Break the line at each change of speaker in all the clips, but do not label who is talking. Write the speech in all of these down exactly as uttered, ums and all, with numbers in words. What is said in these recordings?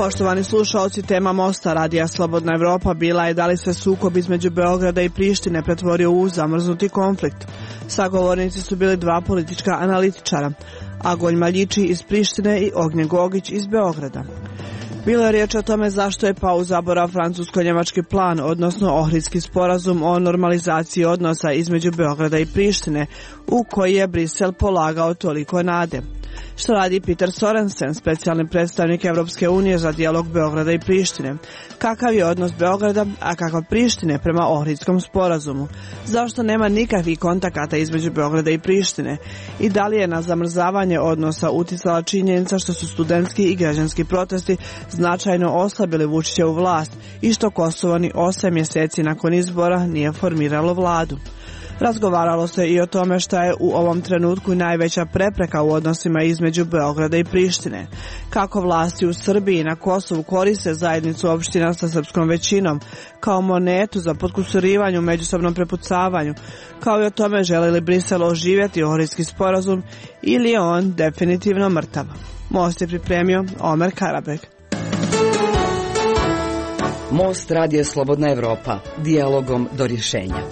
Poštovani slušaoci, tema Mosta radija Slobodna Evropa bila je da li se sukob između Beograda i Prištine pretvorio u zamrznuti konflikt. Sagovornici su bili dva politička analitičara, Agonj Maljiči iz Prištine i Ognjen Gogić iz Beograda. Bilo je riječ o tome zašto je pao u zaborav francusko-njemački plan, odnosno Ohridski sporazum o normalizaciji odnosa između Beograda i Prištine, u koji je Brisel polagao toliko nade. Što radi Peter Sorensen, specijalni predstavnik Evropske unije za dijalog Beograda i Prištine? Kakav je odnos Beograda, a kakav Prištine prema Ohridskom sporazumu? Zašto nema nikakvih kontakata između Beograda i Prištine? I da li je na zamrzavanje odnosa uticala činjenica što su studentski i građanski protesti značajno oslabili Vučićevu vlast i što Kosovo ni osam mjeseci nakon izbora nije formiralo vladu? Razgovaralo se i o tome šta je u ovom trenutku najveća prepreka u odnosima između Beograda i Prištine. Kako vlasti u Srbiji i na Kosovu koriste zajednicu opština sa srpskom većinom kao monetu za potkusurivanje u međusobnom prepucavanju, kao i o tome želi li Brisel oživjeti Ohridski sporazum ili je on definitivno mrtav. Most je pripremio Omer Karabek.
Most radija Slobodna Evropa, dijalogom do rješenja.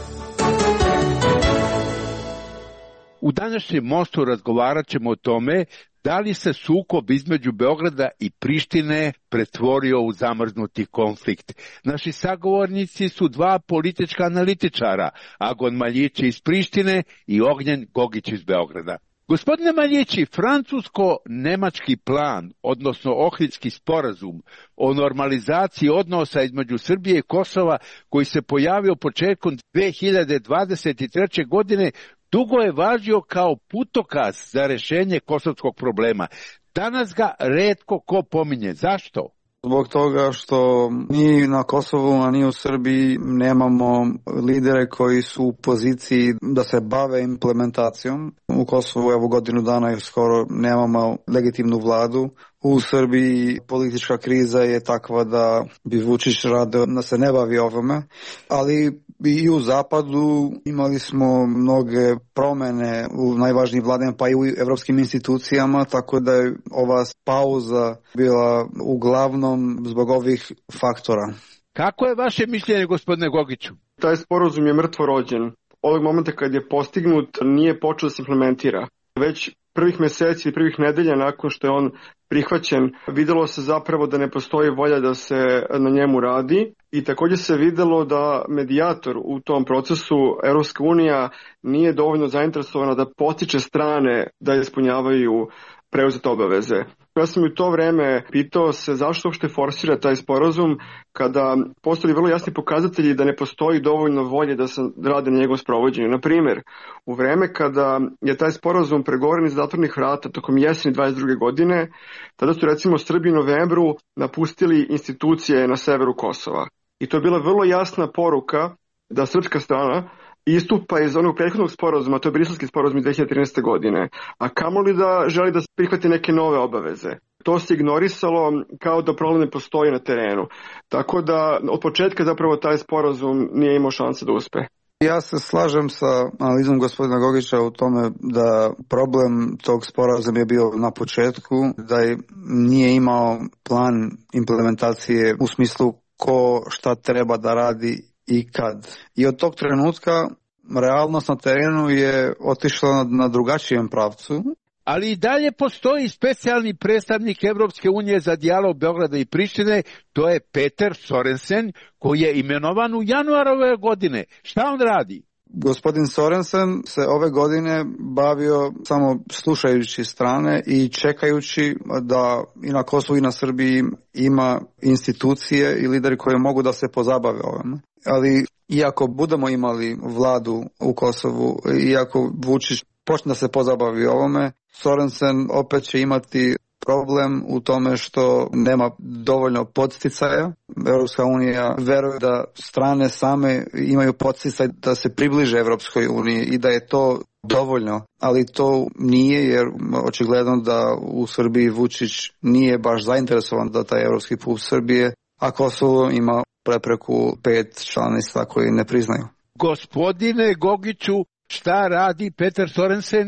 U današnjem Mostu razgovarat ćemo o tome da li se sukob između Beograda i Prištine pretvorio u zamrznuti konflikt. Naši sagovornici su dva politička analitičara, Agon Maljiči iz Prištine i Ognjen Gogić iz Beograda. Gospodine Maljiči, francusko-nemački plan, odnosno Ohridski sporazum o normalizaciji odnosa između Srbije i Kosova, koji se pojavio početkom dve hiljade dvadeset treće. godine, dugo je važio kao putokaz za rješenje kosovskog problema. Danas ga retko ko pominje. Zašto?
Zbog toga što ni na Kosovu, a ni u Srbiji nemamo lidere koji su u poziciji da se bave implementacijom. U Kosovu evo godinu dana i skoro nemamo legitimnu vladu. U Srbiji politička kriza je takva da bi Vučić radio da se ne bavi ovome, ali i u Zapadu imali smo mnoge promjene u najvažnijim vladama, pa i u evropskim institucijama, tako da je ova pauza bila uglavnom zbog ovih faktora.
Kako je vaše mišljenje, gospodine Gogiću?
Taj sporazum je mrtvo rođen. Ovog momenta kad je postignut nije počeo da se implementira. Već prvih mjeseci i prvih nedelja nakon što je on prihvaćen, vidjelo se zapravo da ne postoji volja da se na njemu radi i također se vidjelo da medijator u tom procesu, Europska unija, nije dovoljno zainteresovana da potiče strane da ispunjavaju preuzete obaveze. Ja sam u to vreme pitao se zašto uopšte forsira taj sporazum kada postoji vrlo jasni pokazatelji da ne postoji dovoljno volje da se rade na njegovom sprovođenju. Na primjer, u vreme kada je taj sporazum pregovoren iz zatvornih vrata tokom jeseni dvadeset druge. godine, tada su recimo Srbi u novembru napustili institucije na severu Kosova. I to je bila vrlo jasna poruka da srpska strana istupa iz onog prethodnog sporazuma, to je Briselski sporazum iz dve hiljade trinaeste. godine, a kamoli da želi da prihvati neke nove obaveze. To se ignorisalo kao da problem ne postoji na terenu. Tako da od početka zapravo taj sporazum nije imao šanse da uspe.
Ja se slažem sa analizom gospodina Gogića u tome da problem tog sporazuma je bio na početku, da je nije imao plan implementacije u smislu ko šta treba da radi i kad. I od tog trenutka realnost na terenu je otišla na, na drugačijem pravcu.
Ali i dalje postoji specijalni predstavnik Evropske unije za dijalog Beograda i Prištine, to je Peter Sorensen, koji je imenovan u januaru ove godine. Šta on radi?
Gospodin Sorensen se ove godine bavio samo slušajući strane i čekajući da i na Kosovu i na Srbiji ima institucije i lideri koji mogu da se pozabave ovome. Ali iako budemo imali vladu u Kosovu, iako Vučić počne da se pozabavi ovome, Sorensen opet će imati problem u tome što nema dovoljno podsticaja. Europska unija veruje da strane same imaju podsticaj da se približe Europskoj uniji i da je to dovoljno, ali to nije, jer očigledno da u Srbiji Vučić nije baš zainteresovan da taj evropski put Srbije, a Kosovo ima prepreku pet članica koji ne priznaju.
Gospodine Gogiću, šta radi Peter Sorensen?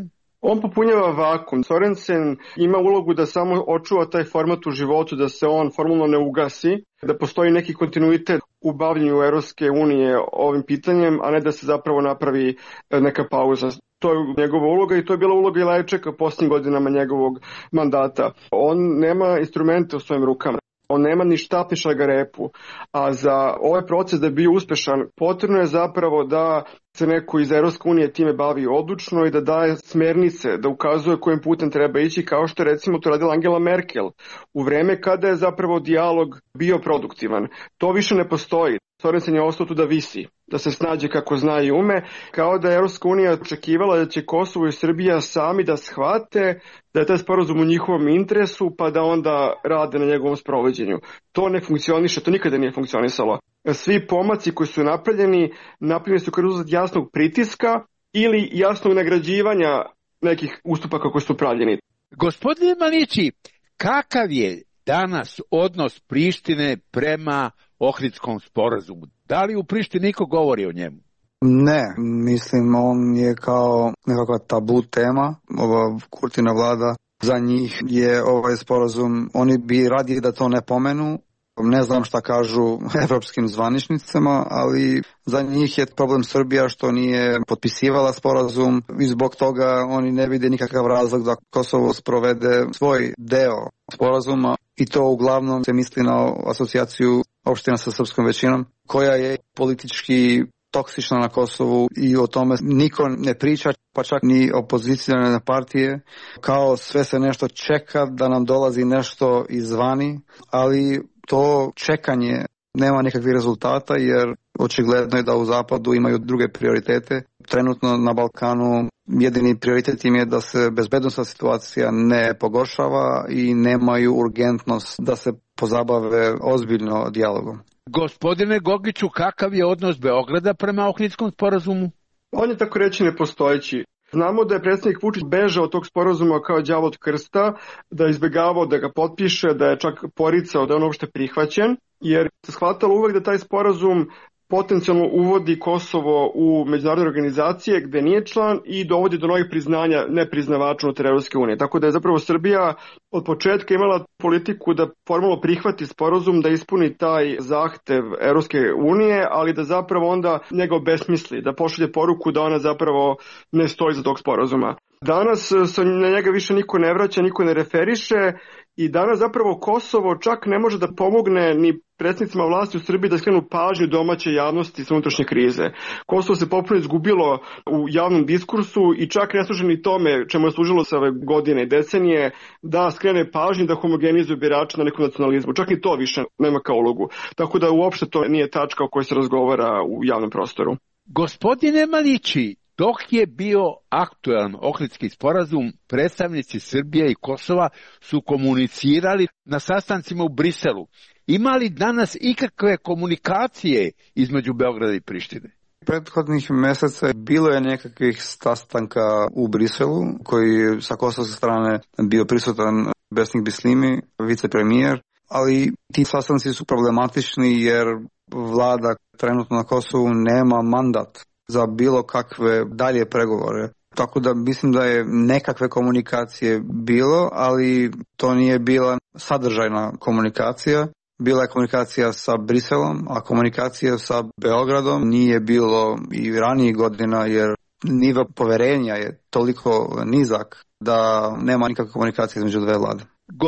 On popunjava vakum. Sorensen ima ulogu da samo očuva taj format u životu, da se on formalno ne ugasi, da postoji neki kontinuitet u bavljenju Evropske unije ovim pitanjem, a ne da se zapravo napravi neka pauza. To je njegova uloga i to je bila uloga i Lajčeka posljednjim godinama njegovog mandata. On nema instrumente u svojim rukama. On nema ni štap ni šargarepu, a za ovaj proces da bi bio uspešan potrebno je zapravo da se neko iz Evropske unije time bavi odlučno i da daje smernice, da ukazuje kojim putem treba ići, kao što je recimo to radila Angela Merkel u vreme kada je zapravo dijalog bio produktivan. To više ne postoji. Sorensen je ostao tu da visi, da se snađe kako zna i ume, kao da je Evropska unija očekivala da će Kosovo i Srbija sami da shvate da je taj sporazum u njihovom interesu, pa da onda rade na njegovom sprovođenju. To ne funkcioniše, to nikada nije funkcionisalo. Svi pomaci koji su napravljeni, napravljeni su kao rezultat jasnog pritiska ili jasnog nagrađivanja nekih ustupaka koji su pravljeni.
Gospodine Malići, kakav je danas odnos Prištine prema Ohridskom sporazumu? Da li u Prištini niko govori o njemu?
Ne, mislim on je kao nekakva tabu tema, ova Kurtina vlada, za njih je ovaj sporazum, oni bi radije da to ne pomenu. Ne znam šta kažu evropskim zvaničnicama, ali za njih je problem Srbija što nije potpisivala sporazum i zbog toga oni ne vide nikakav razlog da Kosovo sprovede svoj deo sporazuma i to uglavnom se misli na asocijaciju opština sa srpskom većinom koja je politički toksična na Kosovu i o tome niko ne priča, pa čak ni opozicijone partije, kao sve se nešto čeka da nam dolazi nešto izvani, ali to čekanje nema nikakvih rezultata jer očigledno je da u zapadu imaju druge prioritete. Trenutno na Balkanu jedini prioritet im je da se bezbednosna situacija ne pogoršava i nemaju urgentnost da se pozabave ozbiljno dijalogom.
Gospodine Gogiću, kakav je odnos Beograda prema Ohridskom sporazumu?
On je tako reći nepostojeći. Znamo da je predsjednik Vučić bežao od tog sporazuma kao đavo od krsta, da je izbjegavao da ga potpiše, da je čak poricao da je on uopšte prihvaćen, jer se shvatalo uvek da taj sporazum potencijalno uvodi Kosovo u međunarodne organizacije gde nije član i dovodi do novih priznanja nepriznavača unutar Evropske unije. Tako da je zapravo Srbija od početka imala politiku da formalno prihvati sporazum, da ispuni taj zahtev Evropske unije, ali da zapravo onda njega obesmisli, da pošalje poruku da ona zapravo ne stoji za tog sporazuma. Danas se na njega više niko ne vraća, niko ne referiše i danas zapravo Kosovo čak ne može da pomogne ni predsjednicima vlasti u Srbiji da skrenu pažnju domaće javnosti sa unutrašnje krize. Kosovo se potpuno izgubilo u javnom diskursu i čak ne služi ni tome čemu je služilo sa ove godine i decenije da skrene pažnju da homogenizuje birače na nekom nacionalizmu. Čak i to više nema kao ulogu. Tako da uopšte to nije tačka o kojoj se razgovara u javnom prostoru.
Gospodine Malići, dok je bio aktualan Ohridski sporazum, predstavnici Srbije i Kosova su komunicirali na sastancima u Briselu. Ima li danas ikakve komunikacije između Beograda i Prištine?
Prethodnih meseca bilo je nekakvih sastanka u Briselu, koji sa kosovske strane bio prisutan Besnik Bislimi, vicepremijer, ali ti sastanci su problematični jer vlada trenutno na Kosovu nema mandat za bilo kakve dalje pregovore. Tako da mislim da je nekakve komunikacije bilo, ali to nije bila sadržajna komunikacija. Bila je komunikacija sa Briselom, a komunikacija sa Beogradom nije bilo i ranijih godina jer nivo poverenja je toliko nizak da nema nikakve komunikacije između dve vlade.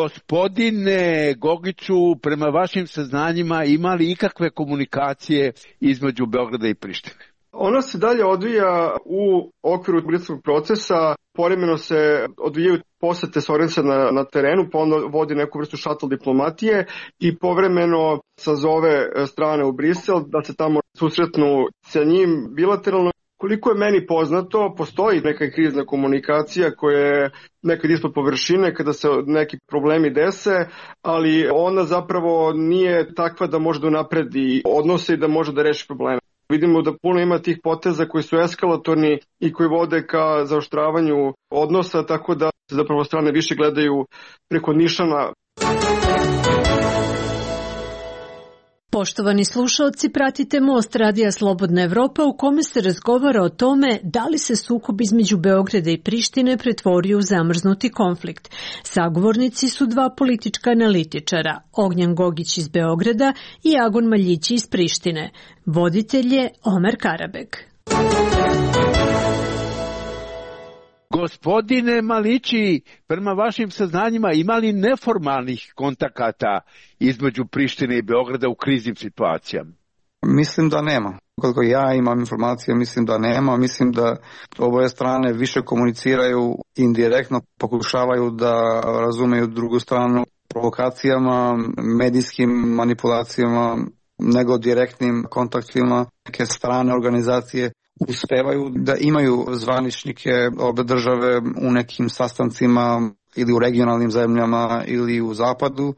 Gospodine Gogiću, prema vašim saznanjima ima li ikakve komunikacije između Beograda i Prištine?
Ona se dalje odvija u okviru briselskog procesa, povremeno se odvijaju posete Sorensena na, na terenu, pa onda vodi neku vrstu šatl diplomatije i povremeno sazove strane u Brisel da se tamo susretnu sa njim bilateralno. Koliko je meni poznato, postoji neka krizna komunikacija koja je nekad ispod površine kada se neki problemi dese, ali ona zapravo nije takva da može da unapredi odnose i da može da reši probleme. Vidimo da puno ima tih poteza koji su eskalatorni i koji vode ka zaoštravanju odnosa, tako da se zapravo strane više gledaju preko nišana.
Poštovani slušalci, pratite Most Radija Slobodna Evropa u kome se razgovara o tome da li se sukob između Beograda i Prištine pretvorio u zamrznuti konflikt. Sagovornici su dva politička analitičara, Ognjan Gogić iz Beograda i Agon Maljići iz Prištine. Voditelj je Omer Karabek.
Gospodine Malići, prema vašim saznanjima ima li neformalnih kontakata između Prištine i Beograda u kriznim situacijama?
Mislim da nema. Koliko ja imam informacije, mislim da nema. Mislim da oboje strane više komuniciraju indirektno, pokušavaju da razumeju drugu stranu provokacijama, medijskim manipulacijama, nego direktnim kontaktima. Neke strane organizacije uspevaju da imaju zvaničnike obe države u nekim sastancima ili u regionalnim zemljama ili u zapadu,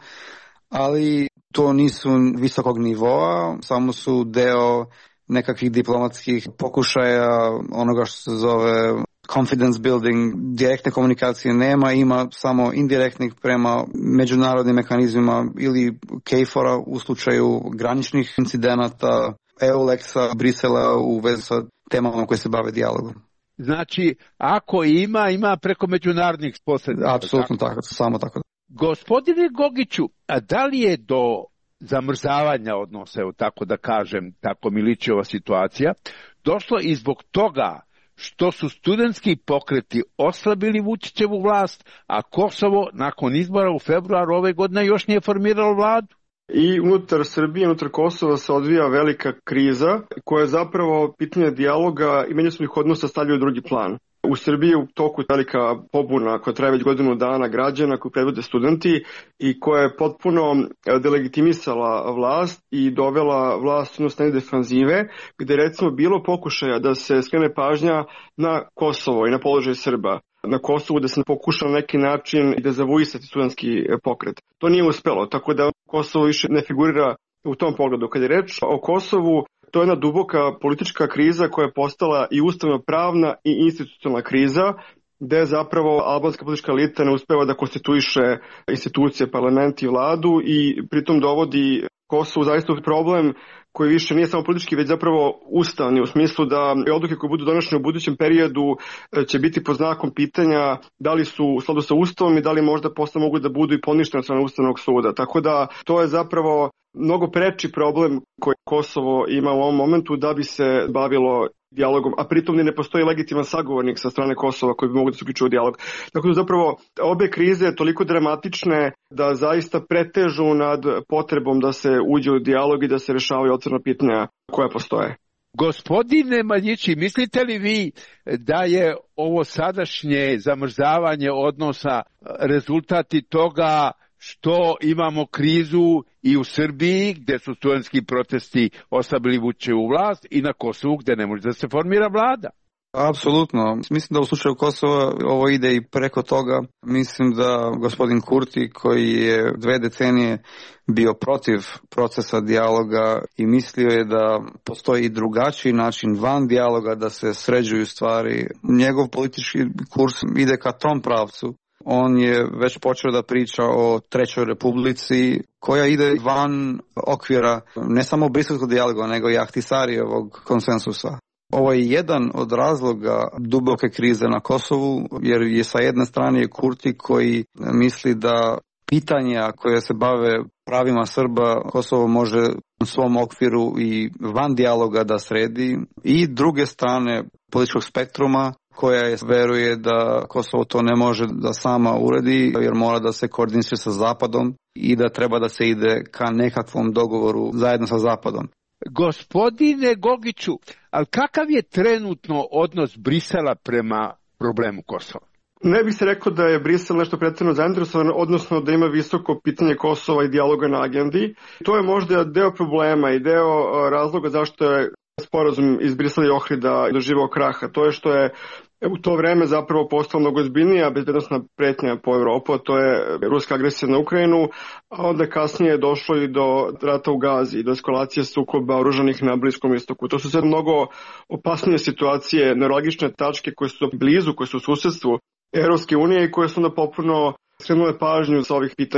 ali to nisu visokog nivoa, samo su deo nekakvih diplomatskih pokušaja onoga što se zove confidence building. Direktne komunikacije nema, ima samo indirektnih prema međunarodnim mehanizmima ili KFOR-a u slučaju graničnih incidenata, EULEX-a, Brisela u vezi sa temama koje se bave dijalogom.
Znači, ako ima, ima preko međunarodnih posrednika.
Apsolutno tako, samo tako.
Gospodine Gogiću, a da li je do zamrzavanja odnosa, evo tako da kažem, tako mi liči ova situacija, došlo i zbog toga što su studentski pokreti oslabili Vučićevu vlast, a Kosovo nakon izbora u februaru ove godine još nije formiralo vladu?
I unutar Srbije, unutar Kosova se odvija velika kriza koja je zapravo pitanje dijaloga i međusobnih odnosa stavljaju u drugi plan. U Srbiji je u toku velika pobuna koja traje već godinu dana građana koju predvode studenti i koja je potpuno delegitimisala vlast i dovela vlast u stanje defanzive, gde je recimo bilo pokušaja da se skrene pažnja na Kosovo i na položaj Srba na Kosovu, da se pokuša na neki način dezavuisati studentski pokret. To nije uspelo, tako da Kosovo više ne figurira u tom pogledu. Kad je reč o Kosovu, to je jedna duboka politička kriza koja je postala i ustavno-pravna i institucionalna kriza, gde zapravo albanska politička elita ne uspeva da konstituiše institucije, parlament i vladu i pritom dovodi Kosovo zaista u problem koji više nije samo politički, već zapravo ustavni, u smislu da odluke koje budu donošene u budućem periodu će biti pod znakom pitanja da li su u skladu sa ustavom i da li možda posle mogu da budu i poništene od strane Ustavnog suda. Tako da to je zapravo mnogo preči problem koji Kosovo ima u ovom momentu da bi se bavilo dijalogom, a pritom ne postoji legitiman sagovornik sa strane Kosova koji bi mogu da se uključuju u dijalog. Tako da zapravo obe krize toliko dramatične da zaista pretežu nad potrebom da se uđe u dijalog i da se rešavaju otvorena pitanja koja postoje.
Gospodine Maljići, mislite li vi da je ovo sadašnje zamrzavanje odnosa rezultati toga što imamo krizu i u Srbiji gdje su studentski protesti oslabili Vučićevu vlast i na Kosovu gdje ne može da se formira vlada?
Apsolutno. Mislim da u slučaju Kosova ovo ide i preko toga. Mislim da gospodin Kurti koji je dve decenije bio protiv procesa dijaloga i mislio je da postoji i drugačiji način van dijaloga da se sređuju stvari. Njegov politički kurs ide ka tom pravcu. On je već počeo da priča o Trećoj republici koja ide van okvira ne samo briselskog dijaloga nego i Ahtisarijevog konsensusa. Ovo je jedan od razloga duboke krize na Kosovu jer je sa jedne strane je Kurti koji misli da pitanja koje se bave pravima Srba Kosovo može u svom okviru i van dijaloga da sredi i druge strane političkog spektruma koja je veruje da Kosovo to ne može da sama uredi jer mora da se koordiniše sa Zapadom i da treba da se ide ka nekakvom dogovoru zajedno sa Zapadom.
Gospodine Gogiću, ali kakav je trenutno odnos Brisela prema problemu Kosova?
Ne bih se rekao da je Brisel nešto pretjerano zainteresovan, odnosno da ima visoko pitanje Kosova i dijaloga na agendi. To je možda deo problema i deo razloga zašto je sporazum iz Brisela i Ohrida doživao kraha. To je što je u to vreme zapravo postala mnogo ozbiljnija bezbednosna pretnja po Evropu, a to je ruska agresija na Ukrajinu, a onda kasnije je došlo i do rata u Gazi, do eskalacije sukoba oružanih na Bliskom istoku. To su sve mnogo opasnije situacije, neuralgične tačke koje su blizu, koje su u susedstvu Evropske unije i koje su onda popuno skrenule pažnju sa ovih pitanja.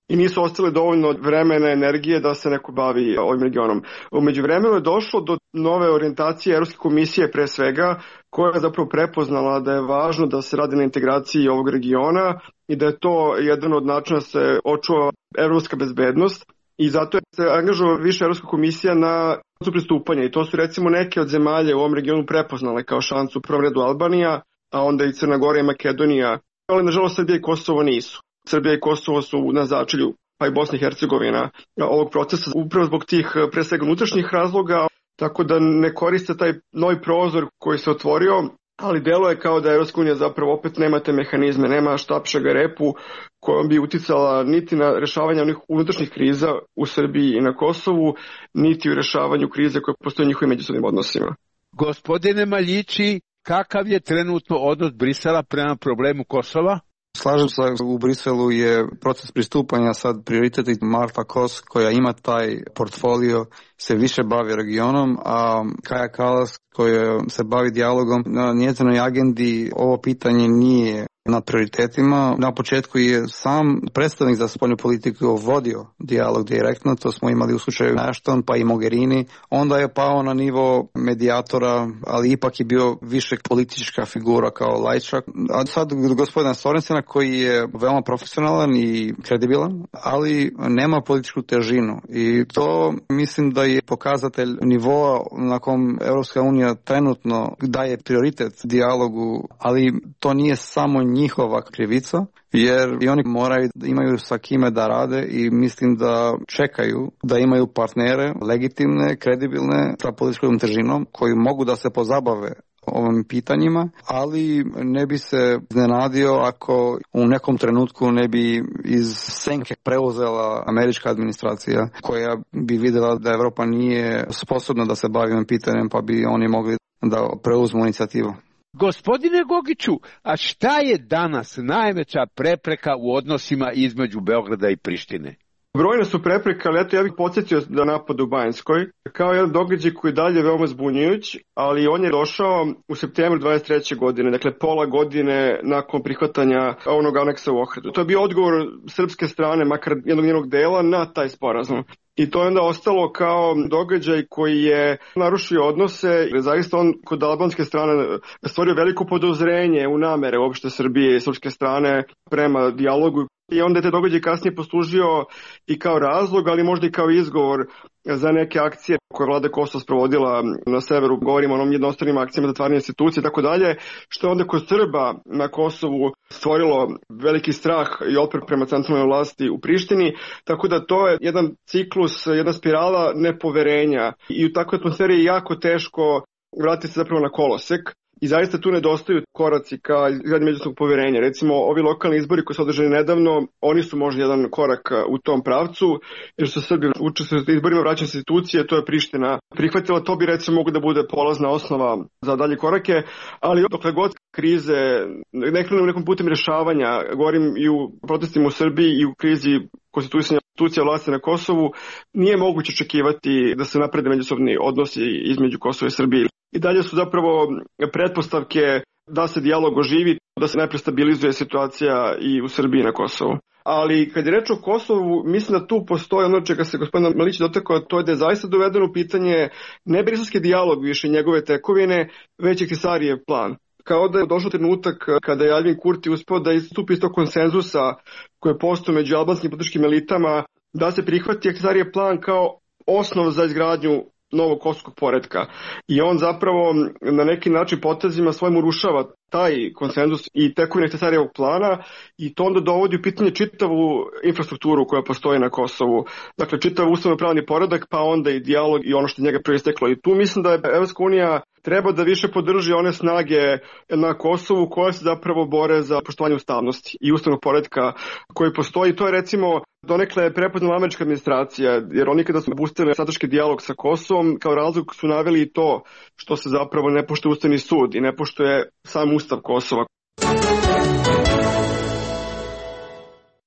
i nisu ostale dovoljno vremena, energije da se neko bavi ovim regionom. U međuvremenu je došlo do nove orijentacije Evropske komisije pre svega, koja je zapravo prepoznala da je važno da se radi na integraciji ovog regiona i da je to jedan od načina da se očuva evropska bezbednost. I zato je se angažovala više Evropska komisija na šansu pristupanja i to su recimo neke od zemalja u ovom regionu prepoznale kao šansu, u prvom redu Albanija, a onda i Crna Gora i Makedonija, ali nažalost Srbija i Kosovo nisu. Srbija i Kosovo su na začelju, pa i Bosna i Hercegovina ovog procesa, upravo zbog tih pre svega unutrašnjih razloga, tako da ne koriste taj novi prozor koji se otvorio, ali delo je kao da Evropska unija zapravo opet nema te mehanizme, nema štapšega repu kojom bi uticala niti na rešavanje onih unutrašnjih kriza u Srbiji i na Kosovu, niti u rešavanju krize koje postoje u njihovim međusobnim odnosima.
Gospodine Maljići, kakav je trenutno odnos Brisela prema problemu Kosova?
Slažem se, u Briselu je proces pristupanja sad prioritet i Marta Kos koja ima taj portfolio se više bavi regionom, a Kaja Kallas koja se bavi dijalogom na njezinoj agendi ovo pitanje nije na prioritetima. Na početku je sam predstavnik za spoljnu politiku vodio dijalog direktno, to smo imali u slučaju Ashton pa i Mogherini, onda je pao na nivo medijatora, ali ipak je bio više politička figura kao Lajčak. A sad gospodina Sorensena koji je veoma profesionalan i kredibilan, ali nema političku težinu i to mislim da je pokazatelj nivoa na kom Evropska unija trenutno daje prioritet dijalogu, ali to nije samo njihova krivica, jer i oni moraju da imaju sa kime da rade i mislim da čekaju da imaju partnere legitimne, kredibilne sa političkom težinom koji mogu da se pozabave ovim pitanjima, ali ne bi se iznenadio ako u nekom trenutku ne bi iz senke preuzela američka administracija koja bi videla da Evropa nije sposobna da se bavi ovim pitanjem pa bi oni mogli da preuzmu inicijativu.
Gospodine Gogiću, a šta je danas najveća prepreka u odnosima između Beograda i Prištine?
Brojne su prepreke, ali eto ja bih podsjetio da napad u Banjskoj, kao jedan događaj koji dalje veoma zbunjujuć, ali on je došao u septembru dvadeset treće godine, dakle pola godine nakon prihvatanja onog aneksa u Ohridu. To je bio odgovor srpske strane, makar jednog njenog dela, na taj sporazum. I to je onda ostalo kao događaj koji je narušio odnose, jer zaista on kod albanske strane stvorio veliko podozrenje u namere uopšte Srbije i srpske strane prema dijalogu. I onda je te događaj kasnije poslužio i kao razlog, ali možda i kao izgovor za neke akcije koje vlada Kosova sprovodila na severu, govorimo o onom jednostranim akcijama zatvaranja institucije i tako dalje, što je onda kod Srba na Kosovu stvorilo veliki strah i otpor prema centralnoj vlasti u Prištini, tako da to je jedan ciklus, jedna spirala nepoverenja i u takvoj atmosferi je jako teško vratiti se zapravo na kolosek. I zaista tu nedostaju koraci ka izgradnji međusobnog poverenja. Recimo, ovi lokalni izbori koji su održani nedavno, oni su možda jedan korak u tom pravcu, jer su Srbi učestvuju u izborima vraćanja institucije, to je Priština prihvatila, to bi recimo mogu da bude polazna osnova za dalje korake, ali dokle god krize, ne krenu nekom putem rešavanja, govorim i u protestima u Srbiji i u krizi konstituisanja institucija vlasti na Kosovu, nije moguće očekivati da se naprede međusobni odnosi između Kosova i Srbije. I dalje su zapravo pretpostavke da se dijalog oživi, da se najpre stabilizuje situacija i u Srbiji i na Kosovu. Ali kad je reč o Kosovu, mislim da tu postoji ono čega se gospodin Malić dotakao, to je da je zaista dovedeno u pitanje ne briselski dijalog više njegove tekovine, već Ahtisarijev plan. Kao da je došao trenutak kada je Aljbin Kurti uspeo da istupi iz tog konsenzusa koje postoji među albanskim političkim elitama, da se prihvati Ahtisarijev plan kao osnov za izgradnju novog kosovskog poretka. I on zapravo na neki način potezima svojim urušava taj konsenzus i tekovine Ahtisarijevog plana i to onda dovodi u pitanje čitavu infrastrukturu koja postoji na Kosovu. Dakle, čitav ustavno-pravni poredak, pa onda i dijalog i ono što njega proisteklo. I tu mislim da je Evropska unija treba da više podrži one snage na Kosovu koje se zapravo bore za poštovanje ustavnosti i ustavnog poretka koji postoji. To je recimo donekle prepoznala američka administracija, jer oni kada su opustili strateški dijalog sa Kosovom, kao razlog su naveli i to što se zapravo ne poštuje Ustavni sud i ne poštuje sam Ustav Kosova.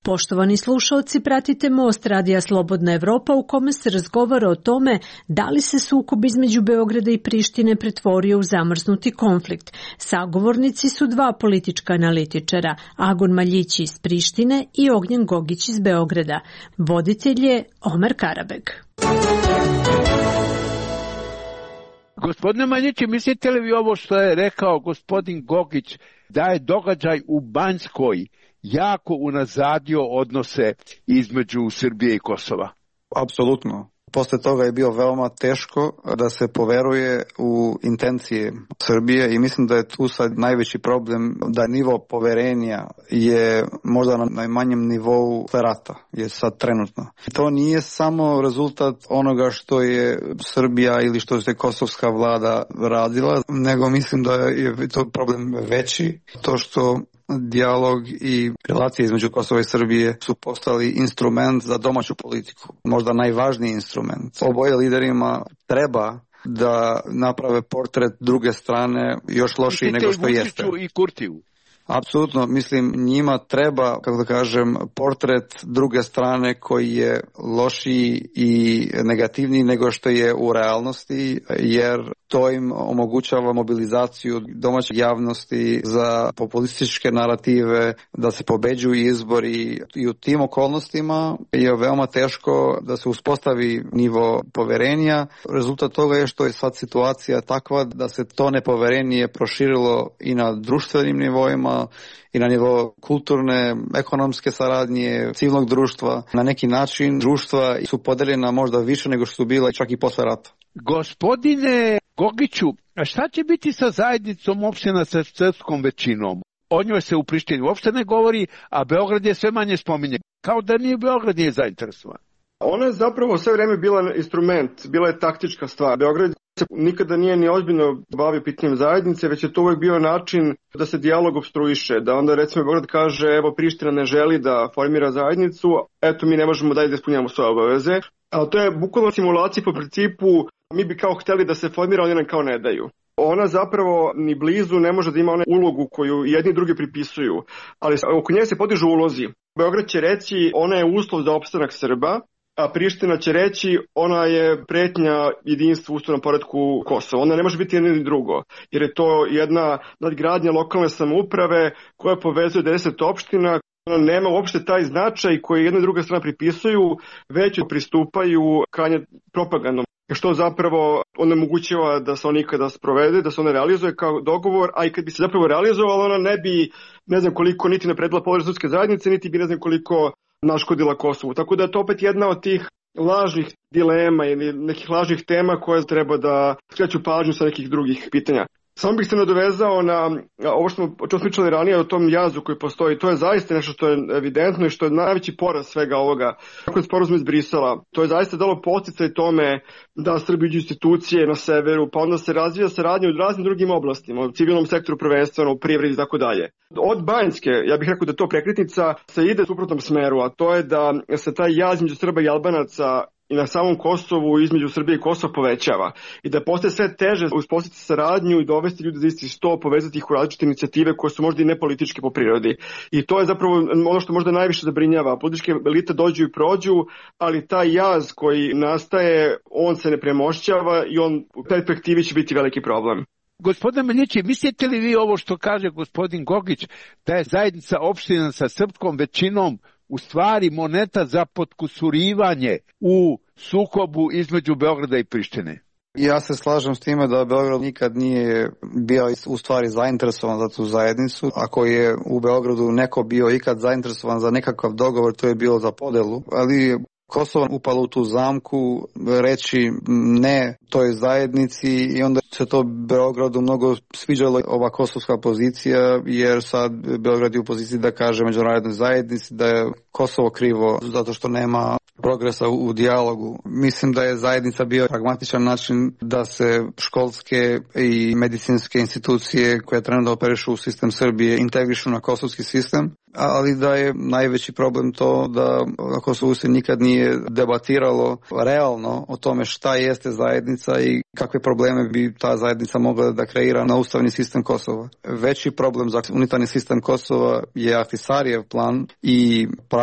Poštovani slušalci, pratite Most Radija Slobodna Evropa u kome se razgovara o tome da li se sukob između Beograda i Prištine pretvorio u zamrznuti konflikt. Sagovornici su dva politička analitičara, Agon Maljić iz Prištine i Ognjen Gogić iz Beograda. Voditelj je Omer Karabeg.
Gospodine Maljići, mislite li vi ovo što je rekao gospodin Gogić, da je događaj u Banjskoj jako unazadio odnose između Srbije i Kosova?
Apsolutno. Posle toga je bio veoma teško da se poveruje u intencije Srbije i mislim da je tu sad najveći problem da nivo poverenja je možda na najmanjem nivou rata, je sad trenutno. To nije samo rezultat onoga što je Srbija ili što je kosovska vlada radila, nego mislim da je to problem veći, to što dijalog i relacije između Kosova i Srbije su postali instrument za domaću politiku, možda najvažniji instrument. Oboje liderima treba da naprave portret druge strane još lošiji nego što jeste.
I Kurtiju.
Apsolutno, mislim, njima treba, kako da kažem, portret druge strane koji je lošiji i negativniji nego što je u realnosti, jer to im omogućava mobilizaciju domaće javnosti za populističke narative, da se pobeđuju izbori i u tim okolnostima je veoma teško da se uspostavi nivo poverenja. Rezultat toga je što je sad situacija takva da se to nepoverenje proširilo i na društvenim nivoima, i na nivo kulturne, ekonomske saradnje, civilnog društva. Na neki način društva su podeljena možda više nego što su bila čak i posle rata.
Gospodine Gogiću, a šta će biti sa zajednicom opština sa srpskom većinom? O njoj se u Prištini uopšte ne govori, a Beograd je sve manje spominje. Kao da nije Beograd nije zainteresovan.
Ona je zapravo sve vreme bila instrument, bila je taktička stvar. Beograd se nikada nije ni ozbiljno bavio pitanjem zajednice, već je to uvek bio način da se dijalog obstruiše, da onda recimo Beograd kaže evo Priština ne želi da formira zajednicu, eto mi ne možemo dalje da ispunjamo svoje obaveze. Ali to je bukvalno simulacija po principu mi bi kao hteli da se formira, oni nam kao ne daju. Ona zapravo ni blizu ne može da ima onu ulogu koju jedni i drugi pripisuju, ali oko nje se podižu ulozi. Beograd će reći ona je uslov za opstanak Srba, a Priština će reći ona je pretnja jedinstvu u ustavnom poretku Kosova. Ona ne može biti jedno ni drugo, jer je to jedna nadgradnja lokalne samouprave koja povezuje deset opština. Ona nema uopšte taj značaj koji jedna i druga strana pripisuju, već pristupaju krajnje propagandom, što zapravo onemogućava da se on ikada sprovede, da se ona realizuje kao dogovor, a i kad bi se zapravo realizovala, ona ne bi, ne znam koliko, niti napredila položaj srpske zajednice, niti bi ne znam koliko naškodila Kosovu. Tako da je to opet jedna od tih lažnih dilema ili nekih lažnih tema koje treba da skreću pažnju sa nekih drugih pitanja. Samo bih se nadovezao na ovo što smo pričali ranije o tom jazu koji postoji. To je zaista nešto što je evidentno i što je najveći poraz svega ovoga. Kako je sporazum iz Brisela, to je zaista dalo podsticaj tome da Srbi uđu institucije na severu, pa onda se razvija saradnja u raznim drugim oblastima, u civilnom sektoru prvenstveno, u privredi i tako dalje. Od Banjske, ja bih rekao da to prekretnica se ide u suprotnom smeru, a to je da se taj jaz među Srba i Albanaca i na samom Kosovu između Srbije i Kosova povećava i da postaje sve teže uspostaviti saradnju i dovesti ljude za isti sto, povezati ih u različite inicijative koje su možda i nepolitičke po prirodi. I to je zapravo ono što možda najviše zabrinjava. Političke elite dođu i prođu, ali taj jaz koji nastaje, on se ne premošćava i on u perspektivi će biti veliki problem.
Gospodine Maljići, mislite li vi ovo što kaže gospodin Gogić, da je zajednica opština sa srpskom većinom u stvari moneta za potkusurivanje u sukobu između Beograda i Prištine?
Ja se slažem s time da Beograd nikad nije bio u stvari zainteresovan za tu zajednicu. Ako je u Beogradu neko bio ikad zainteresovan za nekakav dogovor, to je bilo za podelu, ali Kosovo upalo u tu zamku reći ne toj zajednici i onda se to Beogradu mnogo sviđalo ova kosovska pozicija, jer sad Beograd je u poziciji da kaže međunarodnoj zajednici da je Kosovo krivo zato što nema progresa u dijalogu. Mislim da je zajednica bio pragmatičan način da se školske i medicinske institucije koje trenutno operišu u sistem Srbije integrišu na kosovski sistem, ali da je najveći problem to da na Kosovu se nikad nije debatiralo realno o tome šta jeste zajednica i kakve probleme bi ta zajednica mogla da kreira na ustavni sistem Kosova. Veći problem za unitarni sistem Kosova je Ahtisarijev plan i pravo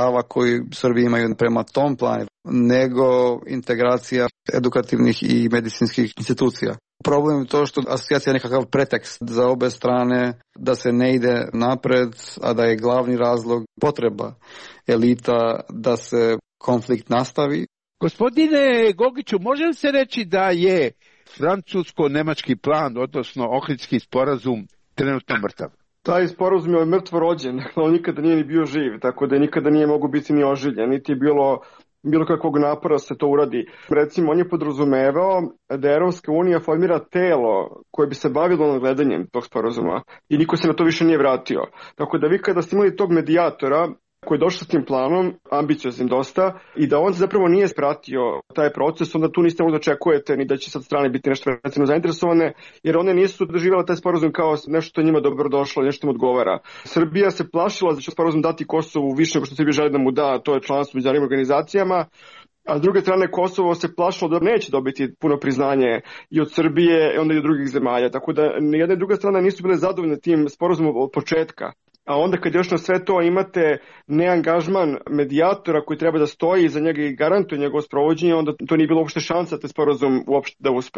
prava koji Srbi imaju prema tom planu, nego integracija edukativnih i medicinskih institucija. Problem je to što asocijacija je nekakav pretekst za obe strane da se ne ide napred, a da je glavni razlog potreba elita da se konflikt nastavi.
Gospodine Gogiću, može li se reći da je francusko-nemački plan, odnosno Ohridski sporazum, trenutno mrtav?
Taj sporazum je mrtvo rođen, on nikada nije ni bio živ, tako da nikada nije mogo biti ni oživljen, niti je bilo bilo kakvog napora se to uradi. Recimo, on je podrazumevao da Evropska unija formira telo koje bi se bavilo nadgledanjem tog sporazuma i niko se na to više nije vratio. Tako da vi kada ste imali tog medijatora koji je došao s tim planom, ambicioznim dosta, i da on zapravo nije spratio taj proces, onda tu niste možda očekujete ni da će sad strane biti nešto recimo zainteresovane, jer one nisu doživjela taj sporazum kao nešto što njima dobro došlo, nešto im odgovara. Srbija se plašila da će sporazum dati Kosovu više nego što Srbija želi da mu da, to je članstvo u međunarodnim organizacijama, a s druge strane Kosovo se plašilo da neće dobiti puno priznanje i od Srbije i onda i od drugih zemalja, tako da nijedna i druga strana nisu bile zadovoljne tim sporazumom od početka. A onda kad još na sve to imate neangažman medijatora koji treba da stoji iza njega i garantuje njegovo sprovođenje, onda to nije bilo uopšte šansa te sporazum uopšte da uspe.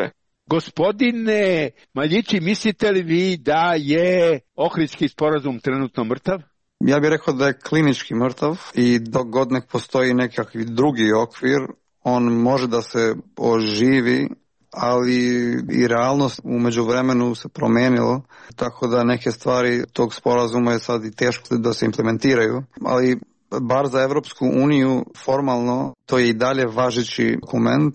Gospodine Maljići, mislite li vi da je Ohridski sporazum trenutno mrtav?
Ja bih rekao da je klinički mrtav i dok god nek postoji nekakvi drugi okvir, on može da se oživi, ali i realnost u međuvremenu se promenilo, tako da neke stvari tog sporazuma je sad i teško da se implementiraju, ali bar za Evropsku uniju formalno to je i dalje važeći dokument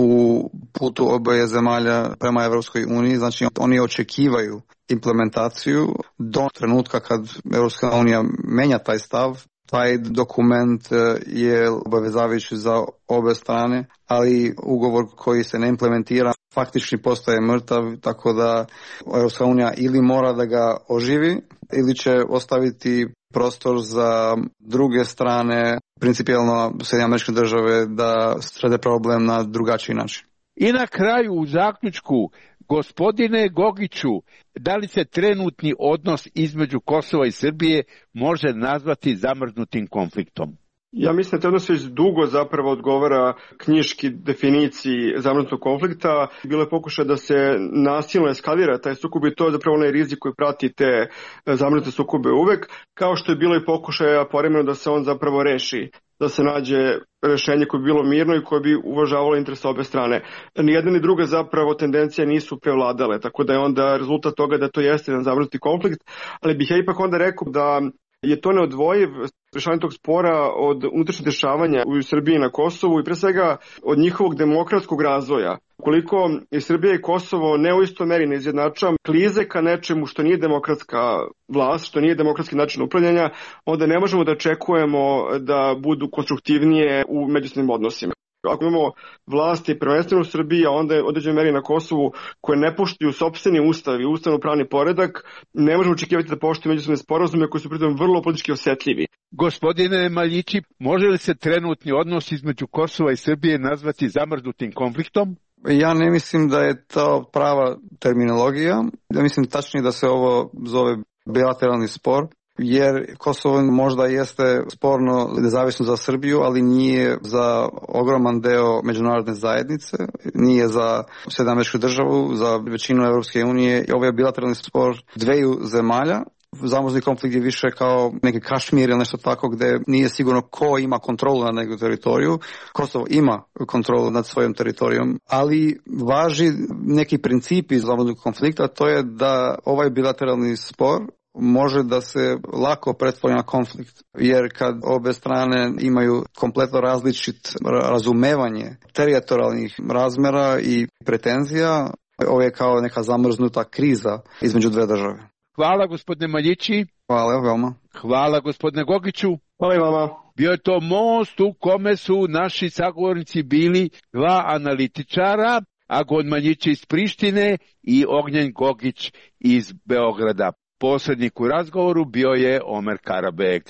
u putu oboje zemalja prema Evropskoj uniji, znači oni očekivaju implementaciju do trenutka kad Evropska unija menja taj stav. Taj dokument je obavezavajući za obe strane, ali ugovor koji se ne implementira faktički postaje mrtav, tako da Evropska unija ili mora da ga oživi ili će ostaviti prostor za druge strane, principijelno Sjedinjene Američke Države, da srede problem na drugačiji način.
I na kraju u zaključku, gospodine Gogiću, da li se trenutni odnos između Kosova i Srbije može nazvati zamrznutim konfliktom?
Ja mislim da te odnos već dugo zapravo odgovara knjiški definiciji zamrznutog konflikta. Bilo je pokušaj da se nasilno eskalira taj sukob i to je zapravo onaj rizik koji prati te zamrznute sukobe uvek, kao što je bilo i pokušaja povremeno da se on zapravo reši, da se nađe rešenje koje bi bilo mirno i koje bi uvažavalo interese obe strane. Nijedna ni druga zapravo tendencija nisu prevladale, tako da je onda rezultat toga da to jeste jedan zamrznuti konflikt, ali bih ja ipak onda rekao da je to neodvojiv rešavanje tog spora od unutrašnjih dešavanja u Srbiji na Kosovu i pre svega od njihovog demokratskog razvoja. Ukoliko je Srbija i Kosovo ne u istoj meri ne izjednačava klize ka nečemu što nije demokratska vlast, što nije demokratski način upravljanja, onda ne možemo da očekujemo da budu konstruktivnije u međusobnim odnosima. Ako imamo vlasti prvenstveno u Srbiji, a onda je određenoj meri na Kosovu koje ne poštuju sopstveni ustav i ustavno-pravni poredak, ne možemo očekivati da poštuju međusobne sporazume koji su pritom vrlo politički osetljivi.
Gospodine Maljići, može li se trenutni odnos između Kosova i Srbije nazvati zamrznutim konfliktom?
Ja ne mislim da je to prava terminologija. Ja mislim tačnije da se ovo zove bilateralni spor, jer Kosovo možda jeste sporno nezavisno za Srbiju, ali nije za ogroman deo međunarodne zajednice, nije za Sjedinjene Američke Države, za većinu Evropske unije. Ovo je bilateralni spor dveju zemalja. Zamrzni konflikt je više kao neki Kašmir ili nešto tako gde nije sigurno ko ima kontrolu nad nekom teritoriju. Kosovo ima kontrolu nad svojim teritorijom, ali važi neki principi zamrznog konflikta, to je da ovaj bilateralni spor može da se lako pretvori na konflikt, jer kad obe strane imaju kompletno različit razumevanje teritorijalnih razmera i pretenzija, ovo je kao neka zamrznuta kriza između dve države.
Hvala gospodine Maljići.
Hvala veoma.
Hvala gospodine Gogiću.
Hvala i vama.
Bio je to most u kome su naši sagovornici bili dva analitičara, Agon Maljići iz Prištine i Ognjen Gogić iz Beograda. Posrednik u razgovoru bio je Omer Karabeg.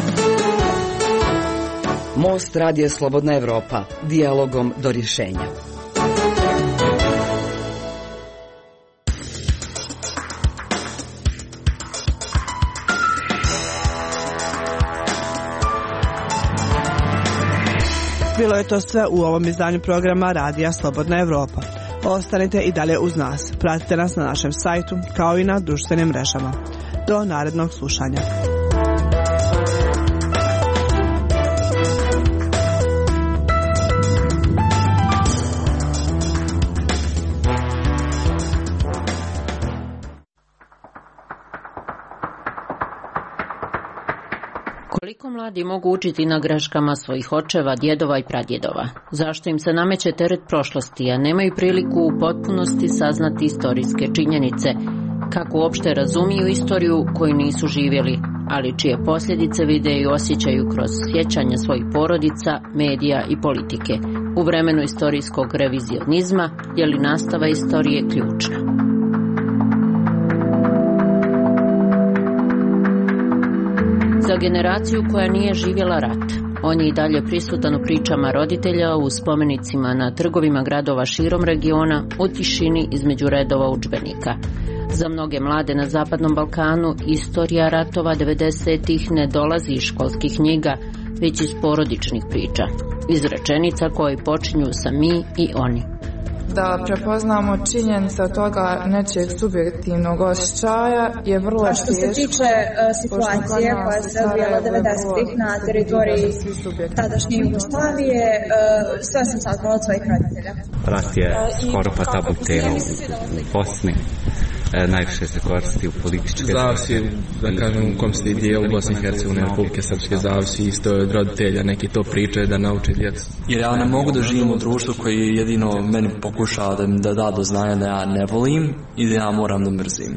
Most Radija Slobodna Evropa. Dijalogom do rješenja.
Bilo je to sve u ovom izdanju programa Radija Slobodna Evropa. Ostanite i dalje uz nas. Pratite nas na našem sajtu kao i na društvenim mrežama. Do narednog slušanja.
Koliko mladi mogu učiti na greškama svojih očeva, djedova i pradjedova? Zašto im se nameće teret prošlosti, a nemaju priliku u potpunosti saznati istorijske činjenice? Kako uopšte razumiju istoriju koju nisu živjeli, ali čije posljedice vide i osjećaju kroz sjećanja svojih porodica, medija i politike? U vremenu istorijskog revizionizma je li nastava istorije ključna? Za generaciju koja nije živjela rat, on je i dalje prisutan u pričama roditelja, u spomenicima na trgovima gradova širom regiona, u tišini između redova udžbenika. Za mnoge mlade na Zapadnom Balkanu istorija ratova devedesetih ne dolazi iz školskih knjiga, već iz porodičnih priča, iz rečenica koje počinju sa mi i oni.
Da prepoznamo činjenice od toga nečijeg subjektivnog osjećaja je vrlo teško.
Što se tiče uh, situacije koja se odvijala devedesetih na teritoriji tadašnje Jugoslavije, uh, sve sam saznala od svojih roditelja.
Rat je skoro pa tabu tema u Bosni. E, najviše se koristi u političke...
Zavisi, da kažem, u kom se dijelu Bosne i Hercegovine, Republike Srpske, zavisi isto od roditelja, neki to pričaju da nauče djecu.
Jer ja ne mogu da živim u društvu koji jedino meni pokušava da, da da do znanja da ja ne volim i da ja moram da mrzim.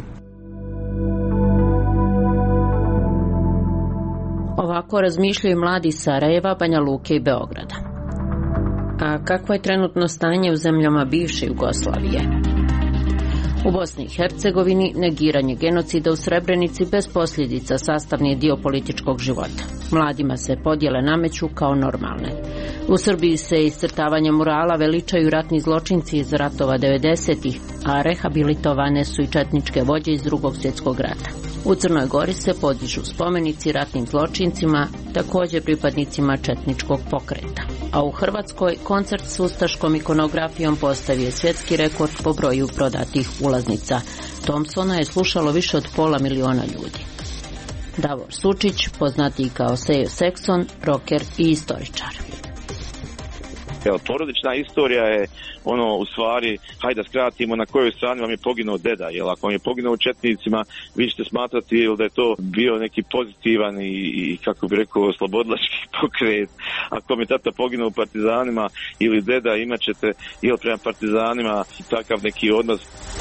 Ovako razmišljaju mladi iz Sarajeva, Banja Luke i Beograda. A kakvo je trenutno stanje u zemljama bivše Jugoslavije? U Bosni i Hercegovini negiranje genocida u Srebrenici bez posljedica sastavni je dio političkog života. Mladima se podjele nameću kao normalne. U Srbiji se iscrtavanjem murala veličaju ratni zločinci iz ratova devedesetih, a rehabilitovane su i četničke vođe iz Drugog svjetskog rata. U Crnoj Gori se podižu spomenici ratnim zločincima, također pripadnicima četničkog pokreta. A u Hrvatskoj koncert s ustaškom ikonografijom postavio svjetski rekord po broju prodatih ulaznica. Thompsona je slušalo više od pola miliona ljudi. Davor Sučić, poznatiji kao Sejo Sekson, rocker i istoričar.
Evo, porodična istorija je ono, u stvari, hajde da skratimo na kojoj strani vam je poginuo deda, jer ako vam je poginuo u četnicima, vi ćete smatrati da je to bio neki pozitivan i, i kako bi rekao, slobodlački pokret. Ako vam je tata poginuo u partizanima ili deda, imat ćete ili prema partizanima takav neki odnos.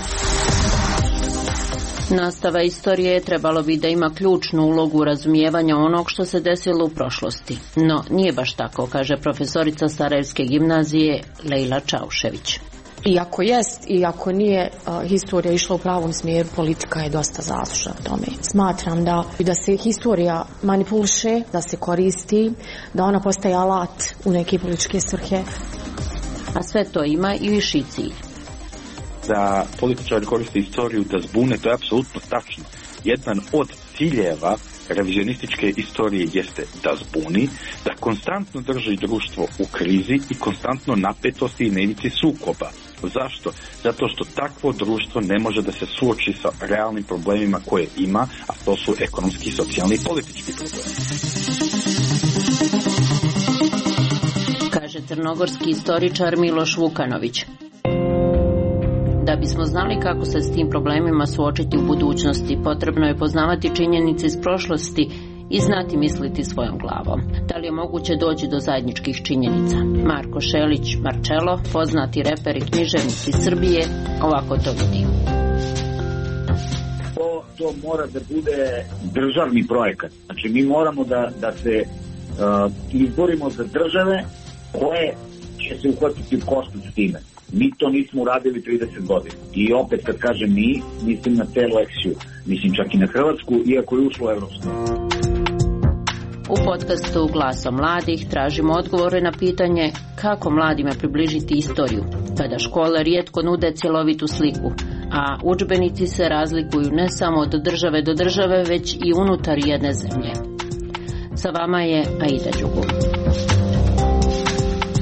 Nastava istorije trebalo bi da ima ključnu ulogu u razumijevanju onog što se desilo u prošlosti. No, nije baš tako, kaže profesorica Sarajevske gimnazije Lejla Čaušević.
Iako jest, iako nije uh, historija išla u pravom smjeru, politika je dosta zaslužna tome. Smatram da, da se historija manipuliše, da se koristi, da ona postaje alat u neke političke svrhe.
A sve to ima i viši cilj.
Da političari koriste istoriju da zbune, to je apsolutno tačno. Jedan od ciljeva revizionističke istorije jeste da zbuni, da konstantno drži društvo u krizi i konstantno napetosti i na ivici sukoba. Zašto? Zato što takvo društvo ne može da se suoči sa realnim problemima koje ima, a to su ekonomski, socijalni i politički problemi.
Kaže crnogorski istoričar Miloš Vukanović. Da bismo znali kako se s tim problemima suočiti u budućnosti, potrebno je poznavati činjenice iz prošlosti i znati misliti svojom glavom. Da li je moguće doći do zajedničkih činjenica? Marko Šelić Marcello, poznati reper i književnik iz Srbije, ovako to vidi.
To, to mora da bude državni projekat. Znači mi moramo da, da se uh, izborimo za države koje će se uhvatiti u koštac s time. Mi to nismo uradili trideset godina. I opet kad kažem mi, mislim na celu eksiju. Mislim čak i na Hrvatsku, iako je ušlo u Evropsku.
U podcastu Glasom mladih tražimo odgovore na pitanje kako mladima približiti istoriju, kada škole rijetko nude cjelovitu sliku, a udžbenici se razlikuju ne samo od države do države, već i unutar jedne zemlje. Sa vama je Aida Đugu.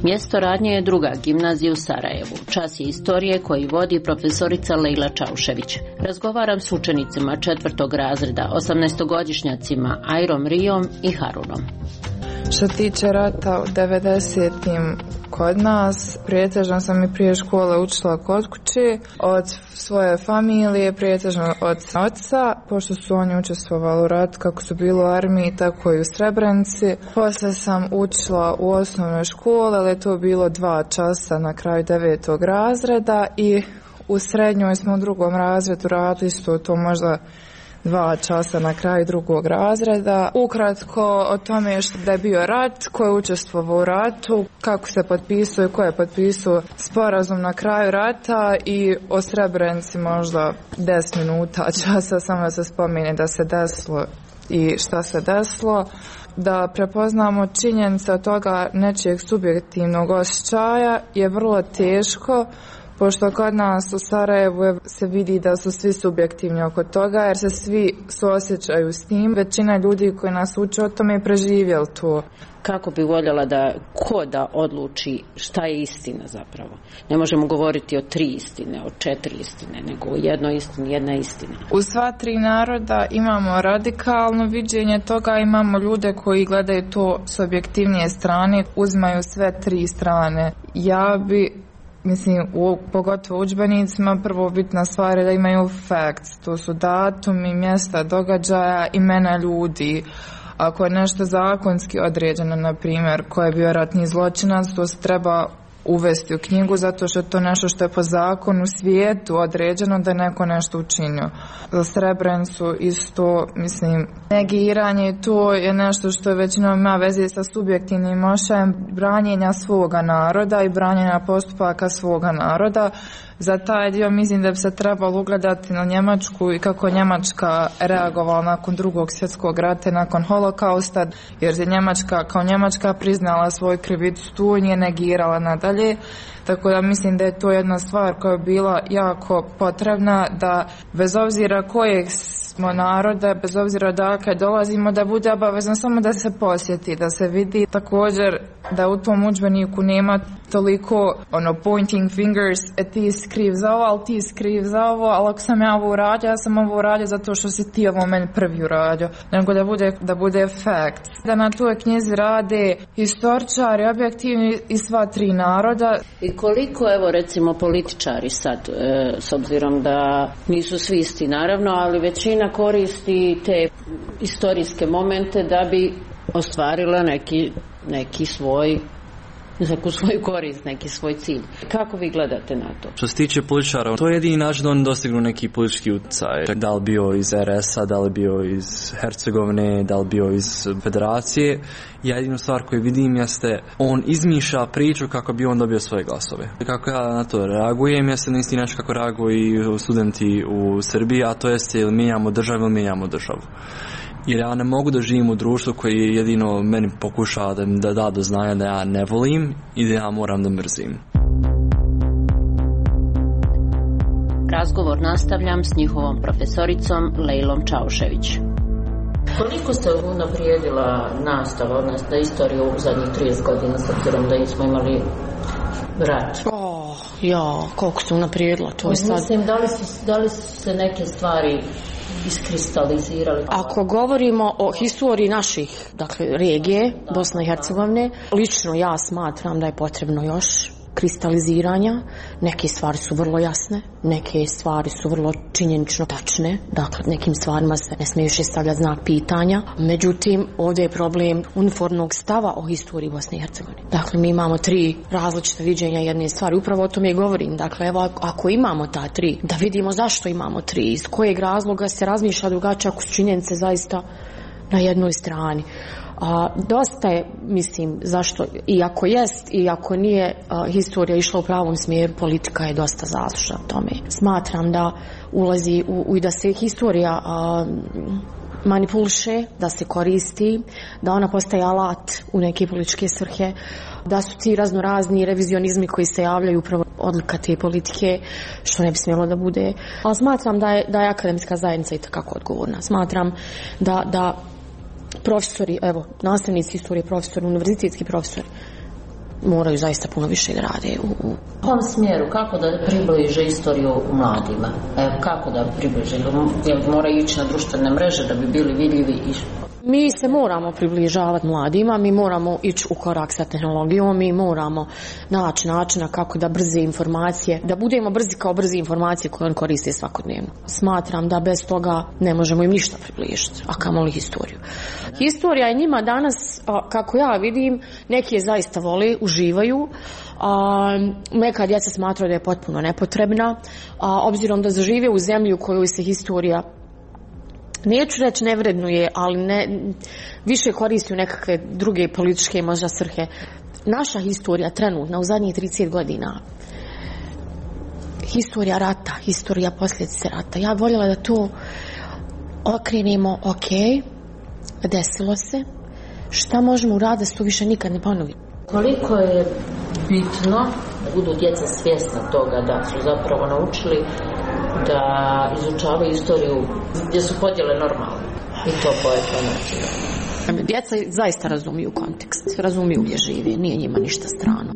Mjesto radnje je druga gimnazija u Sarajevu. Čas je istorije koji vodi profesorica Lejla Čaušević. Razgovaram s učenicima četvrtog razreda, osamnaestogodišnjacima Ajrom Rijom i Harunom.
Što tiče rata u devedesetim kod nas, prijetežno sam i prije škole učila kod kuće, od svoje familije, prijetežno od oca, pošto su oni učestvovali u ratu kako su bili u armiji, tako i u Srebrenici. Poslije sam učila u osnovnoj školi, ali je to bilo dva časa na kraju devetog razreda i u srednjoj smo u drugom razredu radili isto to možda dva časa na kraju drugog razreda. Ukratko o tome što da je bio rat, ko je učestvovao u ratu, kako se potpisuje, ko je potpisao sporazum na kraju rata i o Srebrenici možda deset minuta časa samo da se spomene da se desilo i šta se desilo. Da prepoznamo činjenice od toga nečijeg subjektivnog osjećaja je vrlo teško, pošto kod nas u Sarajevu se vidi da su svi subjektivni oko toga, jer se svi suosjećaju s tim. Većina ljudi koji nas uče o tome je preživjeli to.
Kako bi voljela da ko da odluči šta je istina zapravo? Ne možemo govoriti o tri istine, o četiri istine, nego o jednoj istini, jedna istina.
U sva tri naroda imamo radikalno viđenje toga, imamo ljude koji gledaju to s objektivnije strane, uzimaju sve tri strane. Ja bi Mislim, u, pogotovo u udžbenicima, prvo bitna stvar je da imaju facts, to su datumi, mjesta događaja, imena ljudi. Ako je nešto zakonski određeno, na primjer, ko je bio ratni zločinac, to se treba uvesti u knjigu, zato što je to nešto što je po zakonu svijetu određeno da je neko nešto učinio. Za Srebrenicu isto, mislim, negiranje to je nešto što je većinom ima veze sa subjektivnim osjećajem branjenja svoga naroda i branjenja postupaka svoga naroda. Za taj dio mislim da bi se trebalo ugledati na Njemačku i kako Njemačka reagovala nakon drugog svjetskog rata i nakon holokausta, jer je Njemačka kao Njemačka priznala svoju krivicu tu i nije negirala nadalje. Tako da mislim da je to jedna stvar koja je bila jako potrebna, da bez obzira kojeg smo naroda, bez obzira odakle dolazimo, da bude obavezno samo da se posjeti, da se vidi. Također da u tom udžbeniku nema toliko ono pointing fingers, e ti si kriv za ovo, ali ti si kriv za ovo, ali ako sam ja ovo uradio, ja sam ovo uradio zato što si ti ovo meni prvi uradio. Nego da bude, da bude fact. Da na toj knjizi rade historičari, objektivni i sva tri naroda.
I koliko, evo recimo, političari sad, e, s obzirom da nisu svi isti naravno, ali većina koristi te historijske momente da bi ostvarila neki, neki svoj neku svoju korist, neki svoj cilj. Kako vi gledate na to?
Što se tiče političara, to je jedini način da oni dostignu neki politički utjecaj. Da li bio iz er es a, da li bio iz Hercegovine, da li bio iz Federacije. Jedinu stvar koju vidim jeste on izmišlja priču kako bi on dobio svoje glasove. Kako ja na to reagujem, jeste na isti način kako reaguju studenti u Srbiji, a to jeste ili mijenjamo državu ili mijenjamo državu. Jer ja ne mogu da živim u društvu koji jedino meni pokušava da, da da do znanja da ja ne volim i da ja moram da mrzim.
Razgovor nastavljam s njihovom profesoricom Lejlom Čaušević. Koliko ste unaprijedila nastavu, odnosno istoriju u zadnjih trideset godina, s obzirom da smo imali rat?
Oh, ja, koliko se unaprijedila, to je sad...
Mislim, da li su, da li su se neke stvari iskristalizirali?
Ako govorimo o historiji naših, dakle, regije, Bosne i Hercegovine, lično ja smatram da je potrebno još kristaliziranja. Neke stvari su vrlo jasne, neke stvari su vrlo činjenično tačne, dakle nekim stvarima se ne smije više stavljati znak pitanja. Međutim, ovdje je problem uniformnog stava o historiji Bosne i Hercegovine. Dakle, mi imamo tri različite viđenja jedne stvari, upravo o tome i govorim. Dakle, evo, ako imamo ta tri, da vidimo zašto imamo tri, iz kojeg razloga se razmišlja drugačije ako su činjenice zaista na jednoj strani. A, dosta je, mislim, zašto, i ako jest, i ako nije a, historija išla u pravom smjeru, politika je dosta zaslužna tome. Smatram da ulazi u, u da se historija a, manipuliše, da se koristi, da ona postaje alat u neke političke svrhe, da su ti raznorazni revizionizmi koji se javljaju upravo odlika te politike, što ne bi smjelo da bude. Ali smatram da je, da je akademska zajednica itekako odgovorna. Smatram da, da profesori, evo, nastavnici istorije, profesori, univerzitetski profesori, moraju zaista puno više da rade. U, u...
U kom smjeru, kako da približe istoriju mladima? E, kako da približe? Jel moraju ići na društvene mreže da bi bili vidljivi? I...
Mi se moramo približavati mladima, mi moramo ići u korak sa tehnologijom, mi moramo naći načina kako da brze informacije, da budemo brzi kao brze informacije koje on koriste svakodnevno. Smatram da bez toga ne možemo im ništa približiti, a kamoli historiju. Historija je njima danas, kako ja vidim, neki je zaista vole, uživaju, a neka djeca smatraju da je potpuno nepotrebna, a obzirom da zažive u zemlji u kojoj se historija, neću reći ne vrednuje, ali ne, više koristi u nekakve druge političke možda svrhe. Naša historija trenutna u zadnjih trideset godina, historija rata, historija posljedice rata, ja voljela da to okrenemo, ok, desilo se, šta možemo uraditi da se to više nikad ne ponovi.
Koliko je bitno da budu djeca svjesna toga da su zapravo naučili da izučavaju istoriju gdje su podjele normalne i to po načinu.
Djeca zaista razumiju kontekst, razumiju gdje žive, nije njima ništa strano.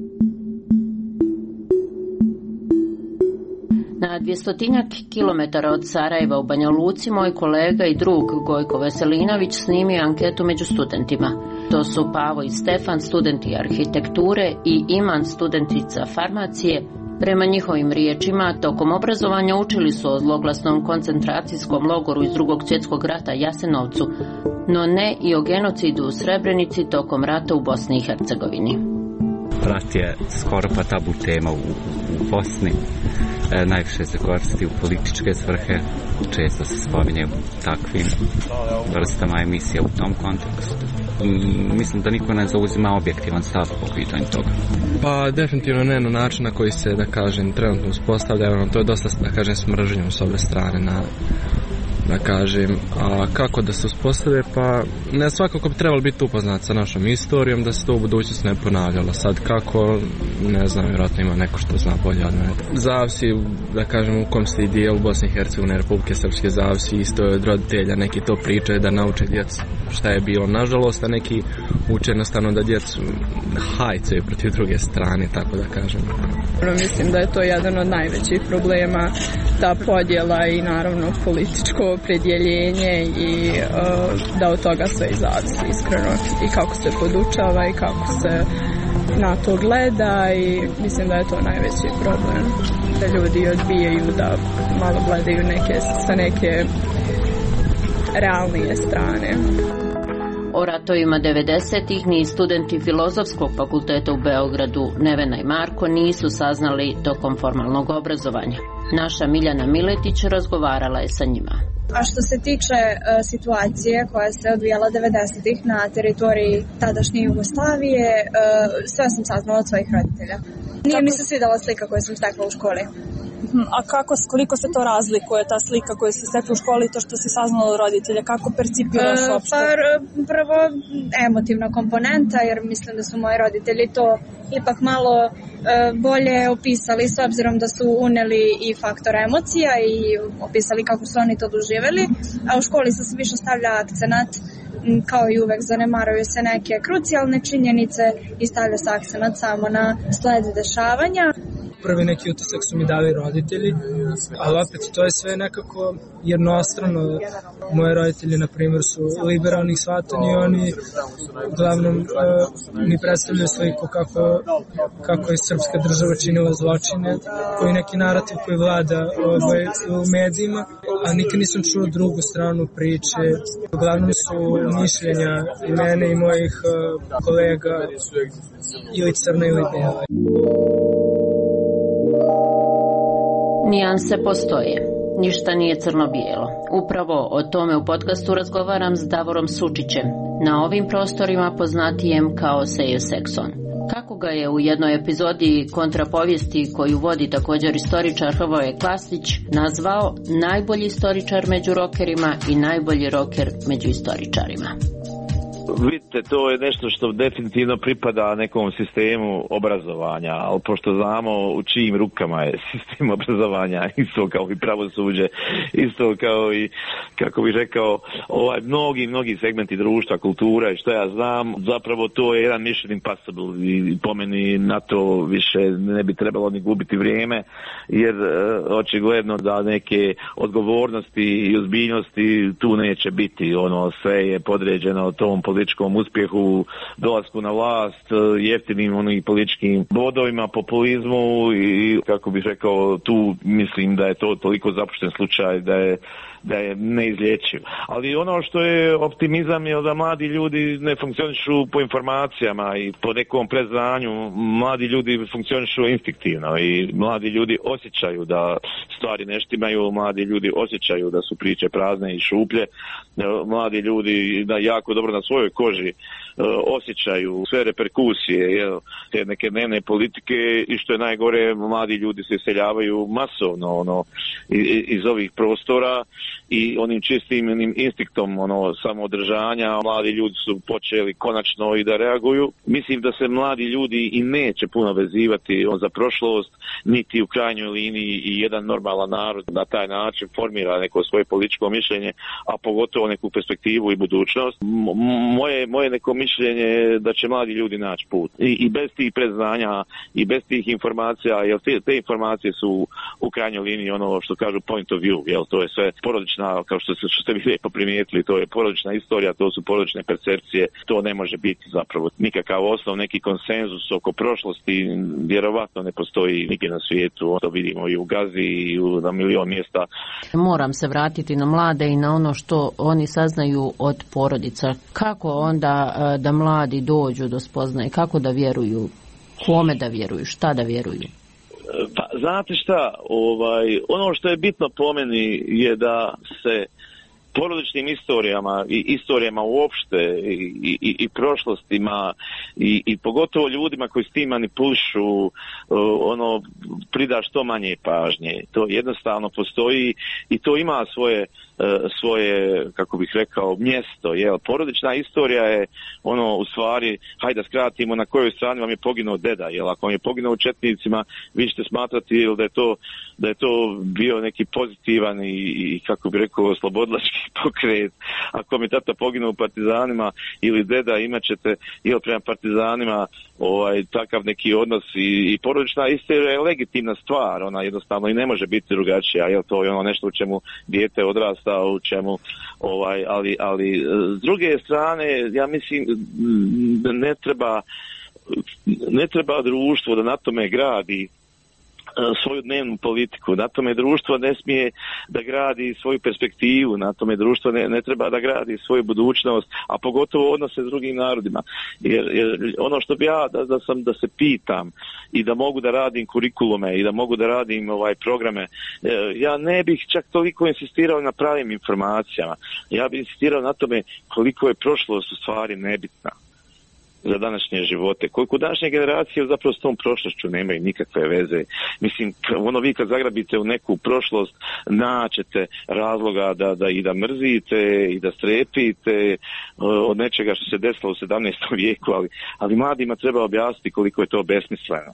Na dvjestotinjak kilometara od Sarajeva u Banja Luci moj kolega i drug Gojko Veselinović snimio anketu među studentima. To su Pavo i Stefan, studenti arhitekture, i Iman, studentica farmacije. Prema njihovim riječima, tokom obrazovanja učili su o zloglasnom koncentracijskom logoru iz Drugog svjetskog rata Jasenovcu, no ne i o genocidu u Srebrenici tokom rata u Bosni i Hercegovini.
Rat je skoro pa tabu tema u, u Bosni. E, najviše se koristi u političke svrhe, često se spominje takvim vrstama emisija u tom kontekstu. Mm, mislim da niko ne zauzima objektivan stav po pitanju toga.
Pa definitivno ne na način na koji se, da kažem, trenutno uspostavlja, ono, to je dosta, da kažem, s mržnjom s ove strane na, da kažem, a kako da se uspostave, pa ne svakako bi trebalo biti upoznat sa našom istorijom, da se to u budućnosti ne ponavljalo. Sad kako, ne znam, vjerojatno ima neko što zna bolje od mene. Zavisi, da kažem, u kom se dijelu Bosne i Hercegovine, Republike Srpske, zavisi isto od roditelja, neki to pričaju da nauče djecu šta je bilo, nažalost, a neki uče jednostavno da djecu hajcaju protiv druge strane, tako da kažem.
Mislim da je to jedan od najvećih problema, ta podjela i naravno političko opredjeljenje i uh, da od toga sve i zavisi iskreno i kako se podučava i kako se na to gleda i mislim da je to najveći problem. Da ljudi odbijaju da malo gledaju neke, sa neke realnije strane.
O ratovima devedesetih ni studenti Filozofskog fakulteta u Beogradu, Nevena i Marko, nisu saznali tokom formalnog obrazovanja. Naša Miljana Miletić razgovarala je sa njima.
A što se tiče uh, situacije koja se odvijala devedesetih na teritoriji tadašnje Jugoslavije, uh, sve sam saznala od svojih roditelja. Nije mi se svidjela slika koju sam stekla u školi.
A kako, koliko se to razlikuje, ta slika koju ste stekla u školi i to što si saznala od roditelja? Kako percipiraš
uh,
uopšte?
Pa prvo emotivna komponenta, jer mislim da su moji roditelji to ipak malo uh, bolje opisali s obzirom da su uneli i faktor emocija i opisali kako su oni to doživjeli, a u školi se više stavlja akcenat, kao i uvek zanemaruju se neke krucijalne činjenice i stavlja se akcenat samo na sled dešavanja.
Prvi neki utisak su mi dali roditelji, ali opet to je sve nekako jednostrano. Moji roditelji, na primjer, su liberalnih shvatanja i oni uglavnom uh, mi predstavljaju sliku kako, kako je srpska država činila zločine, koji neki narativ koji vlada ovaj, u medijima, a nikad nisam čuo drugu stranu priče. Uglavnom su mišljenja i mene i mojih uh, kolega ili crna ili bela.
Nijanse postoje. Ništa nije crno-bijelo. Upravo o tome u podcastu razgovaram s Davorom Sučićem, na ovim prostorima poznatijem kao Sejo Sekson. Kako ga je u jednoj epizodi kontrapovijesti koju vodi također istoričar Hrvoje Klasnić nazvao najbolji istoričar među rokerima i najbolji roker među istoričarima.
Vidite, to je nešto što definitivno pripada nekom sistemu obrazovanja, ali pošto znamo u čijim rukama je sistem obrazovanja, isto kao i pravosuđe, isto kao i, kako bih rekao, ovaj, mnogi, mnogi segmenti društva, kultura i što ja znam, zapravo to je jedan mission impossible i po meni na to više ne bi trebalo ni gubiti vrijeme, jer e, očigledno da neke odgovornosti i ozbiljnosti tu neće biti, ono sve je podređeno tom političkom uspjehu, dolasku na vlast, jeftinim onih političkim bodovima, populizmu i kako bih rekao, tu mislim da je to toliko zapušten slučaj da je da je neizlječiv. Ali ono što je optimizam je da mladi ljudi ne funkcionišu po informacijama i po nekom predznanju. Mladi ljudi funkcionišu instinktivno i mladi ljudi osjećaju da stvari ne štimaju, mladi ljudi osjećaju da su priče prazne i šuplje. Mladi ljudi da jako dobro na svojoj koži osjećaju sve reperkusije, jel, te neke dnevne politike i što je najgore, mladi ljudi se iseljavaju masovno ono, iz ovih prostora i onim čistim onim instinktom ono, samoodržanja mladi ljudi su počeli konačno i da reaguju. Mislim da se mladi ljudi i neće puno vezivati on, za prošlost, niti u krajnjoj liniji i jedan normalan narod na taj način formira neko svoje političko mišljenje, a pogotovo neku perspektivu i budućnost. M- moje, moje neko mišljenje je da će mladi ljudi naći put. I, i bez tih predznanja i bez tih informacija, jer te, te informacije su u krajnjoj liniji ono što kažu point of view, jel, to je sve porodična, kao što, što ste vi lijepo primijetili, to je porodična istorija, to su porodične percepcije, to ne može biti zapravo nikakav osnov, neki konsenzus oko prošlosti, vjerovatno ne postoji nigdje na svijetu, to vidimo i u Gazi i u, na milion mjesta.
Moram se vratiti na mlade i na ono što oni saznaju od porodica. Kako onda da mladi dođu do spoznaje, kako da vjeruju, kome da vjeruju, šta da vjeruju?
Pa znate šta, ovaj, ono što je bitno po meni je da se porodičnim istorijama i istorijama uopšte i, i, i prošlostima i, i pogotovo ljudima koji s tim manipulišu uh, ono prida što manje pažnje. To jednostavno postoji i to ima svoje uh, svoje, kako bih rekao, mjesto. Jel? Porodična istorija je ono u stvari, hajde da skratimo, na kojoj strani vam je poginuo deda. Jel? Ako vam je poginuo u četnicima, vi ćete smatrati jel, da je to da je to bio neki pozitivan i, i kako bih rekao, slobodlački pokret. Ako mi tata poginuo u partizanima ili deda, imat ćete ili prema partizanima ovaj, takav neki odnos i, i porodična istorija je legitimna stvar, ona jednostavno i ne može biti drugačija, jel, to je ono nešto u čemu dijete odrasta, u čemu ovaj, ali, ali s druge strane ja mislim ne treba ne treba društvo da na tome gradi svoju dnevnu politiku, na tome društvo ne smije da gradi svoju perspektivu, na tome društvo ne, ne treba da gradi svoju budućnost, a pogotovo odnose s drugim narodima. Jer, jer ono što bi ja da, da sam da se pitam i da mogu da radim kurikulume i da mogu da radim ovaj programe, ja ne bih čak toliko insistirao na pravim informacijama. Ja bih insistirao na tome koliko je prošlost u stvari nebitna za današnje živote. Koliko današnje generacije zapravo s tom prošlošću nemaju nikakve veze. Mislim, ono vi kad zagrabite u neku prošlost, naćete razloga da, da i da mrzite i da strepite od nečega što se desilo u sedamnaestom vijeku, ali, ali mladima treba objasniti koliko je to besmisleno.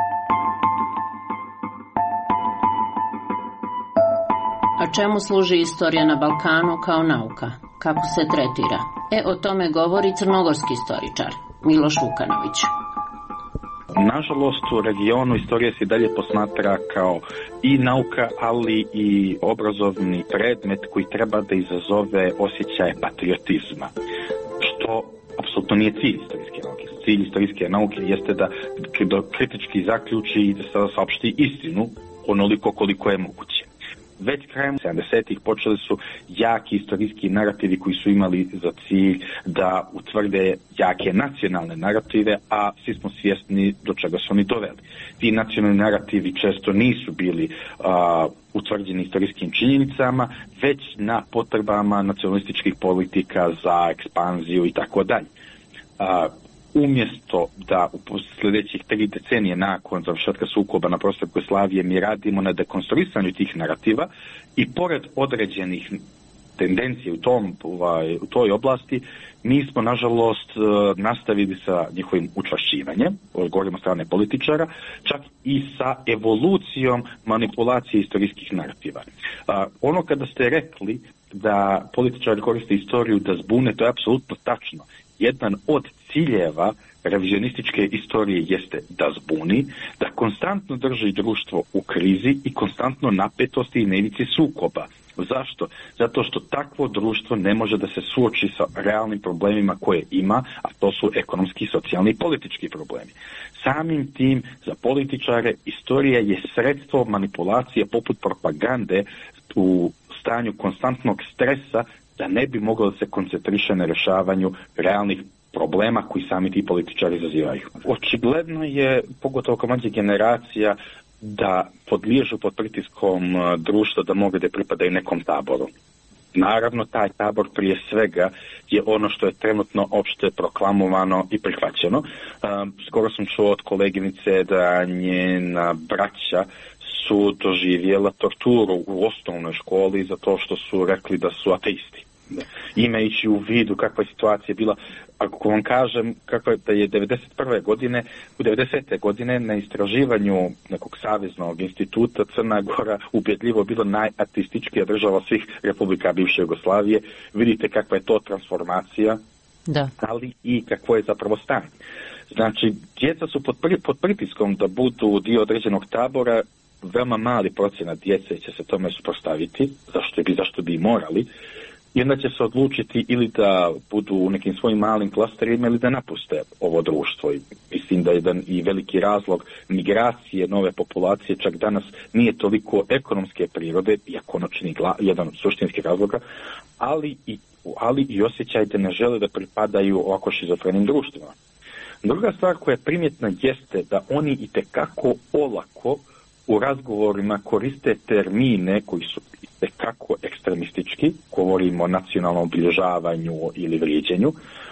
A čemu služi istorija na Balkanu kao nauka? Kako se tretira? E, o tome govori crnogorski istoričar Miloš Vukanović.
Nažalost, u regionu istorija se dalje posmatra kao i nauka, ali i obrazovni predmet koji treba da izazove osjećaje patriotizma, što apsolutno nije cilj istorijske nauke. Cilj istorijske nauke jeste da kritički zaključi i da se saopšti istinu onoliko koliko je moguće. Već krajem sedamdesetih počeli su jaki istorijski narativi koji su imali za cilj da utvrde jake nacionalne narative, a svi smo svjesni do čega su oni doveli. Ti nacionalni narativi često nisu bili a, utvrđeni istorijskim činjenicama, već na potrebama nacionalističkih politika za ekspanziju i tako dalje. Umjesto da u sljedećih tri decenije nakon završetka sukoba na prostoru Jugoslavije mi radimo na dekonstruisanju tih narativa i pored određenih tendencije u, tom, ovaj, u toj oblasti, mi smo nažalost nastavili sa njihovim učvršćivanjem, govorimo strane političara, čak i sa evolucijom manipulacije istorijskih narativa. Ono kada ste rekli da političari koriste istoriju da zbune, to je apsolutno tačno. Jedan od ciljeva revizionističke istorije jeste da zbuni, da konstantno drži društvo u krizi i konstantno napetosti i na ivici sukoba. Zašto? Zato što takvo društvo ne može da se suoči sa realnim problemima koje ima, a to su ekonomski, socijalni i politički problemi. Samim tim, za političare, istorija je sredstvo manipulacije poput propagande u stanju konstantnog stresa da ne bi moglo da se koncentriše na rješavanju realnih problema koji sami ti političari izazivaju. Očigledno je, pogotovo kod mlađih generacija, da podliježu pod pritiskom društva da mogu da pripadaju nekom taboru. Naravno, taj tabor prije svega je ono što je trenutno opšte proklamovano i prihvaćeno. Skoro sam čuo od koleginice da njena braća su doživjela torturu u osnovnoj školi zato što su rekli da su ateisti. Imajući u vidu kakva je situacija bila, ako vam kažem kako je da je devedeset prve godine, u devedesete godine na istraživanju nekog saveznog instituta Crna Gora ubjedljivo bilo najateističkija država svih republika bivše Jugoslavije, vidite kakva je to transformacija,
da.
Ali i kakvo je zapravo stanje. Znači, djeca su pod, pri, pod pritiskom da budu dio određenog tabora, veoma mali procenat djece će se tome suprotstaviti, zašto bi, zašto bi i morali, i onda će se odlučiti ili da budu u nekim svojim malim klasterima ili da napuste ovo društvo. I mislim da je jedan i veliki razlog migracije nove populacije čak danas nije toliko ekonomske prirode, iako ono čini gla, jedan od suštinskih razloga, ali i, ali i osjećaj da ne žele da pripadaju ovako šizofrenim društvima. Druga stvar koja je primjetna jeste da oni itekako olako u razgovorima koriste termine koji su itekako ekstremistički, govorimo o nacionalnom obilježavanju ili vrijeđenju,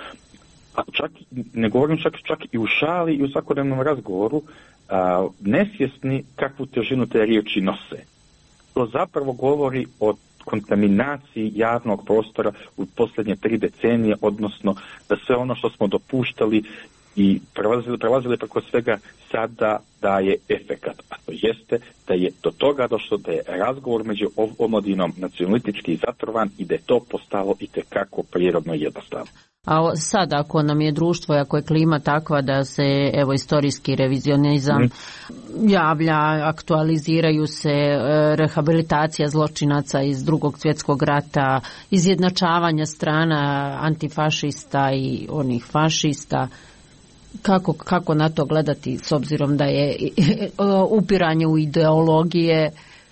a čak, ne govorim čak, čak i u šali i u svakodnevnom razgovoru, a, nesvjesni kakvu težinu te riječi nose. To zapravo govori o kontaminaciji javnog prostora u posljednje tri decenije, odnosno da sve ono što smo dopuštali i prelazili, prelazili preko svega sada daje efekat, a to jeste da je do toga došlo da je razgovor među omladinom nacionalistički zatrovan i da je to postalo itekako prirodno jednostavno.
A sad ako nam je društvo, ako je klima takva da se evo istorijski revizionizam mm. javlja, aktualiziraju se, rehabilitacija zločinaca iz Drugog svjetskog rata, izjednačavanja strana antifašista i onih fašista, Kako, kako na to gledati s obzirom da je upiranje u ideologije,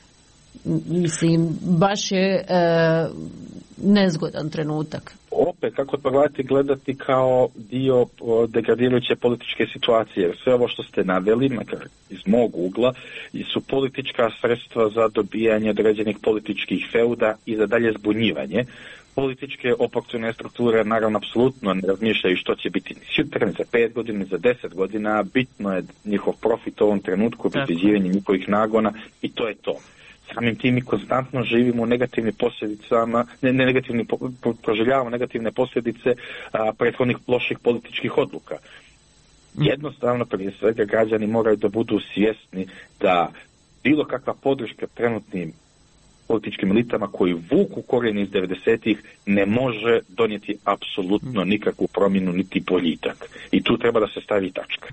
mislim, baš je e, nezgodan trenutak.
Opet, kako to gledati, gledati kao dio degradirajuće političke situacije. Sve ovo što ste naveli, makar iz mog ugla, su politička sredstva za dobijanje određenih političkih feuda i za dalje zbunjivanje. Političke oportune strukture naravno apsolutno ne razmišljaju što će biti sutra, za pet godina, za deset godina, bitno je njihov profit u ovom trenutku, obezbeđivanje njihovih nagona i to je to. Samim tim mi konstantno živimo u negativnim posljedicama, ne, ne negativni, proživljavamo negativne posljedice a, prethodnih loših političkih odluka. Jednostavno, prije svega, građani moraju da budu svjesni da bilo kakva podrška trenutnim političkim elitama koji vuku korijene iz devedesetih ne može donijeti apsolutno nikakvu promjenu niti boljitak. I tu treba da se stavi tačka.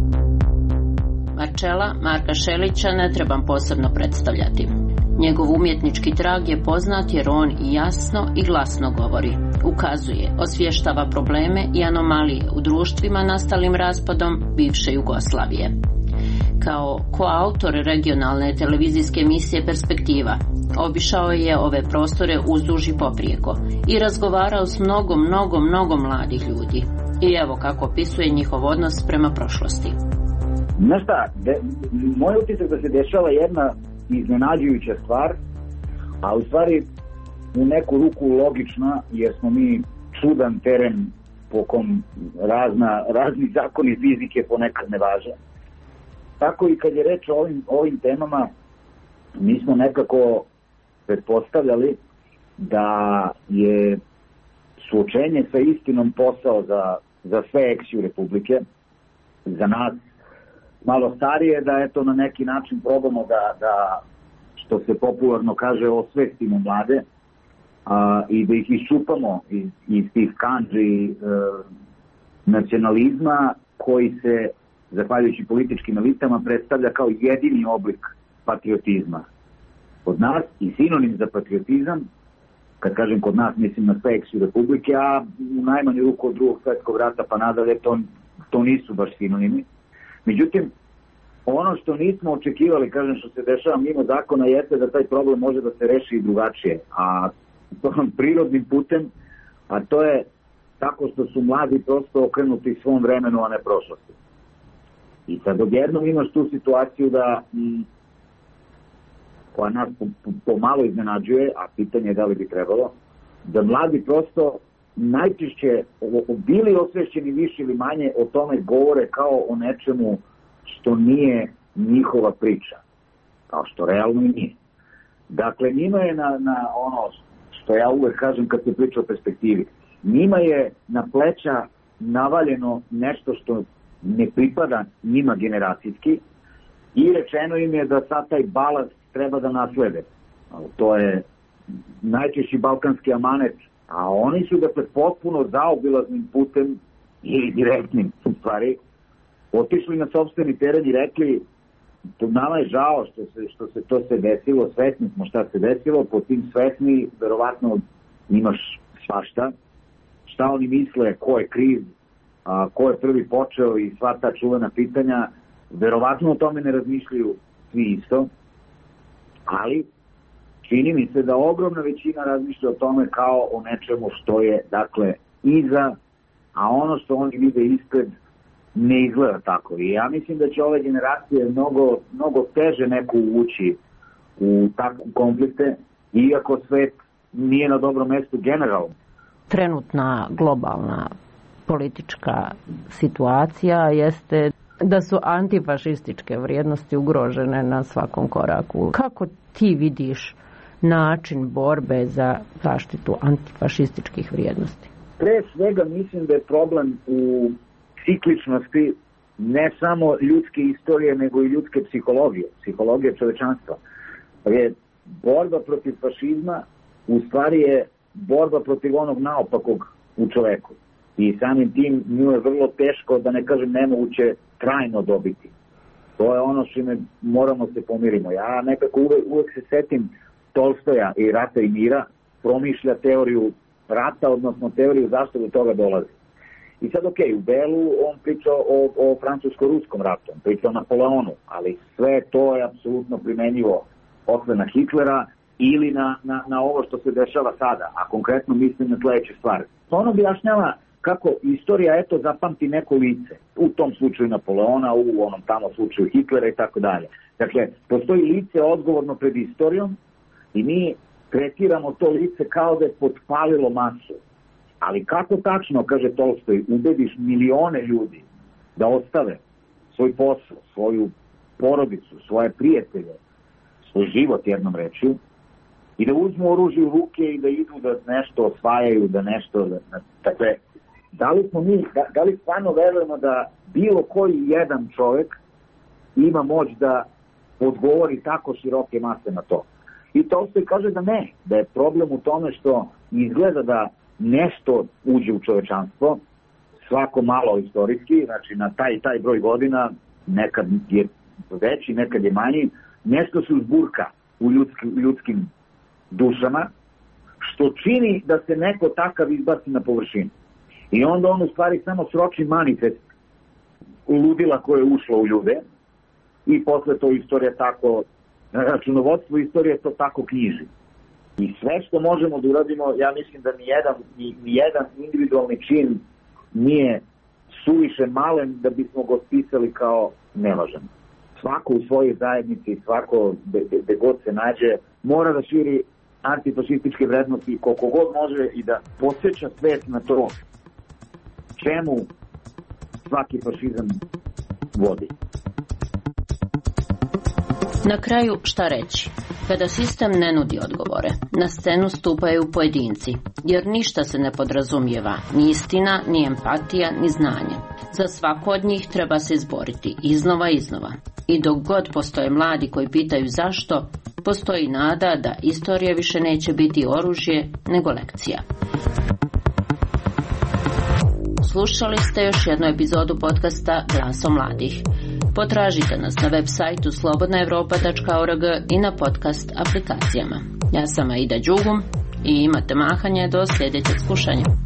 Marčela Marka Šelića ne trebam posebno predstavljati. Njegov umjetnički trag je poznat jer on i jasno i glasno govori. Ukazuje, osvještava probleme i anomalije u društvima nastalim raspadom bivše Jugoslavije. Kao koautor regionalne televizijske emisije Perspektiva, obišao je ove prostore uzduž i poprijeko i razgovarao s mnogo, mnogo, mnogo mladih ljudi. I evo kako opisuje njihov odnos prema prošlosti.
Znaš šta, de, moj utisak da se dešava jedna iznenađujuća stvar, a u stvari u neku ruku logična, jer smo mi čudan teren po kom razna, razni zakoni fizike ponekad ne važe. Tako i kad je reč o ovim, ovim temama, mi smo nekako pretpostavljali da je suočenje sa istinom posao za, za sve eksiju Republike, za nas malo starije, da eto na neki način probamo da, da što se popularno kaže, osvestimo mlade a, i da ih iščupamo iz, iz tih kandži e, nacionalizma koji se, zahvaljujući političkim elitama, predstavlja kao jedini oblik patriotizma. Kod nas i sinonim za patriotizam, kad kažem kod nas, mislim na sve eksiju Republike, a u najmanju ruku od drugog svetskog rata pa nadalje, to, to nisu baš sinonimi. Međutim, ono što nismo očekivali, kažem, što se dešava mimo zakona, jeste da taj problem može da se reši i drugačije, a tom prirodnim putem, a to je tako što su mladi prosto okrenuti svom vremenu, a ne prošlosti. I sad odjednom imaš tu situaciju da m, koja nas pomalo iznenađuje, a pitanje je da li bi trebalo, da mladi prosto najčešće bili osvešćeni više ili manje o tome govore kao o nečemu što nije njihova priča, kao što realno i nije. Dakle, njima je na, na ono što ja uvek kažem kad se priča o perspektivi, njima je na pleća navaljeno nešto što ne pripada njima generacijski i rečeno im je da sad taj balast treba da naslede. To je najčešći balkanski amanet, a oni su dakle potpuno zaobilaznim putem ili direktnim u stvari otišli na sopstveni teren i rekli nama je žao što se, što se to se desilo, svesni smo šta se desilo, po tim svesni verovatno imaš svašta, šta oni misle, ko je kriv, a, ko je prvi počeo i sva ta čuvena pitanja, verovatno o tome ne razmišljaju svi isto, ali čini mi se da ogromna većina razmišlja o tome kao o nečemu što je, dakle, iza, a ono što oni vide ispred ne izgleda tako. I ja mislim da će ove generacije mnogo, mnogo teže neko ući u takve konflikte, iako svet nije na dobrom mestu generalno.
Trenutna globalna politička situacija jeste da su antifašističke vrijednosti ugrožene na svakom koraku. Kako ti vidiš način borbe za zaštitu antifašističkih vrijednosti?
Pre svega mislim da je problem u cikličnosti ne samo ljudske istorije, nego i ljudske psihologije, psihologije čovečanstva. Je borba protiv fašizma u stvari je borba protiv onog naopakog u čoveku. I samim tim nju je vrlo teško, da ne kažem nemoguće, trajno dobiti. To je ono što me moramo se pomirimo. Ja nekako uvek, uvek se setim Tolstoja i Rata i mira, promišlja teoriju rata, odnosno teoriju zašto do toga dolazi. I sad, ok, u Belu on priča o, o francusko-ruskom ratu, on priča o Napoleonu, ali sve to je apsolutno primenjivo posle na Hitlera ili na, na, na ovo što se dešava sada, a konkretno mislim na sledeće stvari. On objašnjava kako istorija, eto, zapamti neko lice, u tom slučaju Napoleona, u onom tamo slučaju Hitlera i tako dalje. Dakle, postoji lice odgovorno pred istorijom i mi tretiramo to lice kao da je potpalilo masu. Ali kako tačno, kaže Tolstoj, ubediš milione ljudi da ostave svoj posao, svoju porodicu, svoje prijatelje, svoj život jednom rečju, i da uzmu oružje u ruke i da idu da nešto osvajaju, da nešto... Da, dakle, da li smo mi, da, da li stvarno verujemo da bilo koji jedan čovjek ima moć da odgovori tako široke mase na to? I Tolstoj kaže da ne, da je problem u tome što izgleda da nešto uđe u čovečanstvo, svako malo istorijski, znači na taj taj broj godina, nekad je veći, nekad je manji, nešto se uzburka u ljudskim, ljudskim dušama, što čini da se neko takav izbaci na površinu. I onda on u stvari samo sroči manifest ludila koje je ušlo u ljude i posle to istorija tako, računovodstvo istorije to tako knjiži. I sve što možemo da uradimo, ja mislim da nijedan, nijedan individualni čin nije suviše malen da bismo ga spisali kao nevažan. Svako u svojoj zajednici, svako gde god se nađe, mora da širi antifašističke vrednosti koliko god može i da podsjeća svet na to čemu svaki fašizam vodi.
Na kraju, šta reći? Kada sistem ne nudi odgovore, na scenu stupaju pojedinci, jer ništa se ne podrazumijeva, ni istina, ni empatija, ni znanje. Za svako od njih treba se izboriti iznova i iznova. I dok god postoje mladi koji pitaju zašto, postoji nada da istorija više neće biti oružje, nego lekcija. Slušali ste još jednu epizodu podcasta Glaso mladih. Potražite nas na web sajtu slobodna evropa tačka org i na podcast aplikacijama. Ja sam Aida Đugum i imate mahanje do sljedećeg slušanja.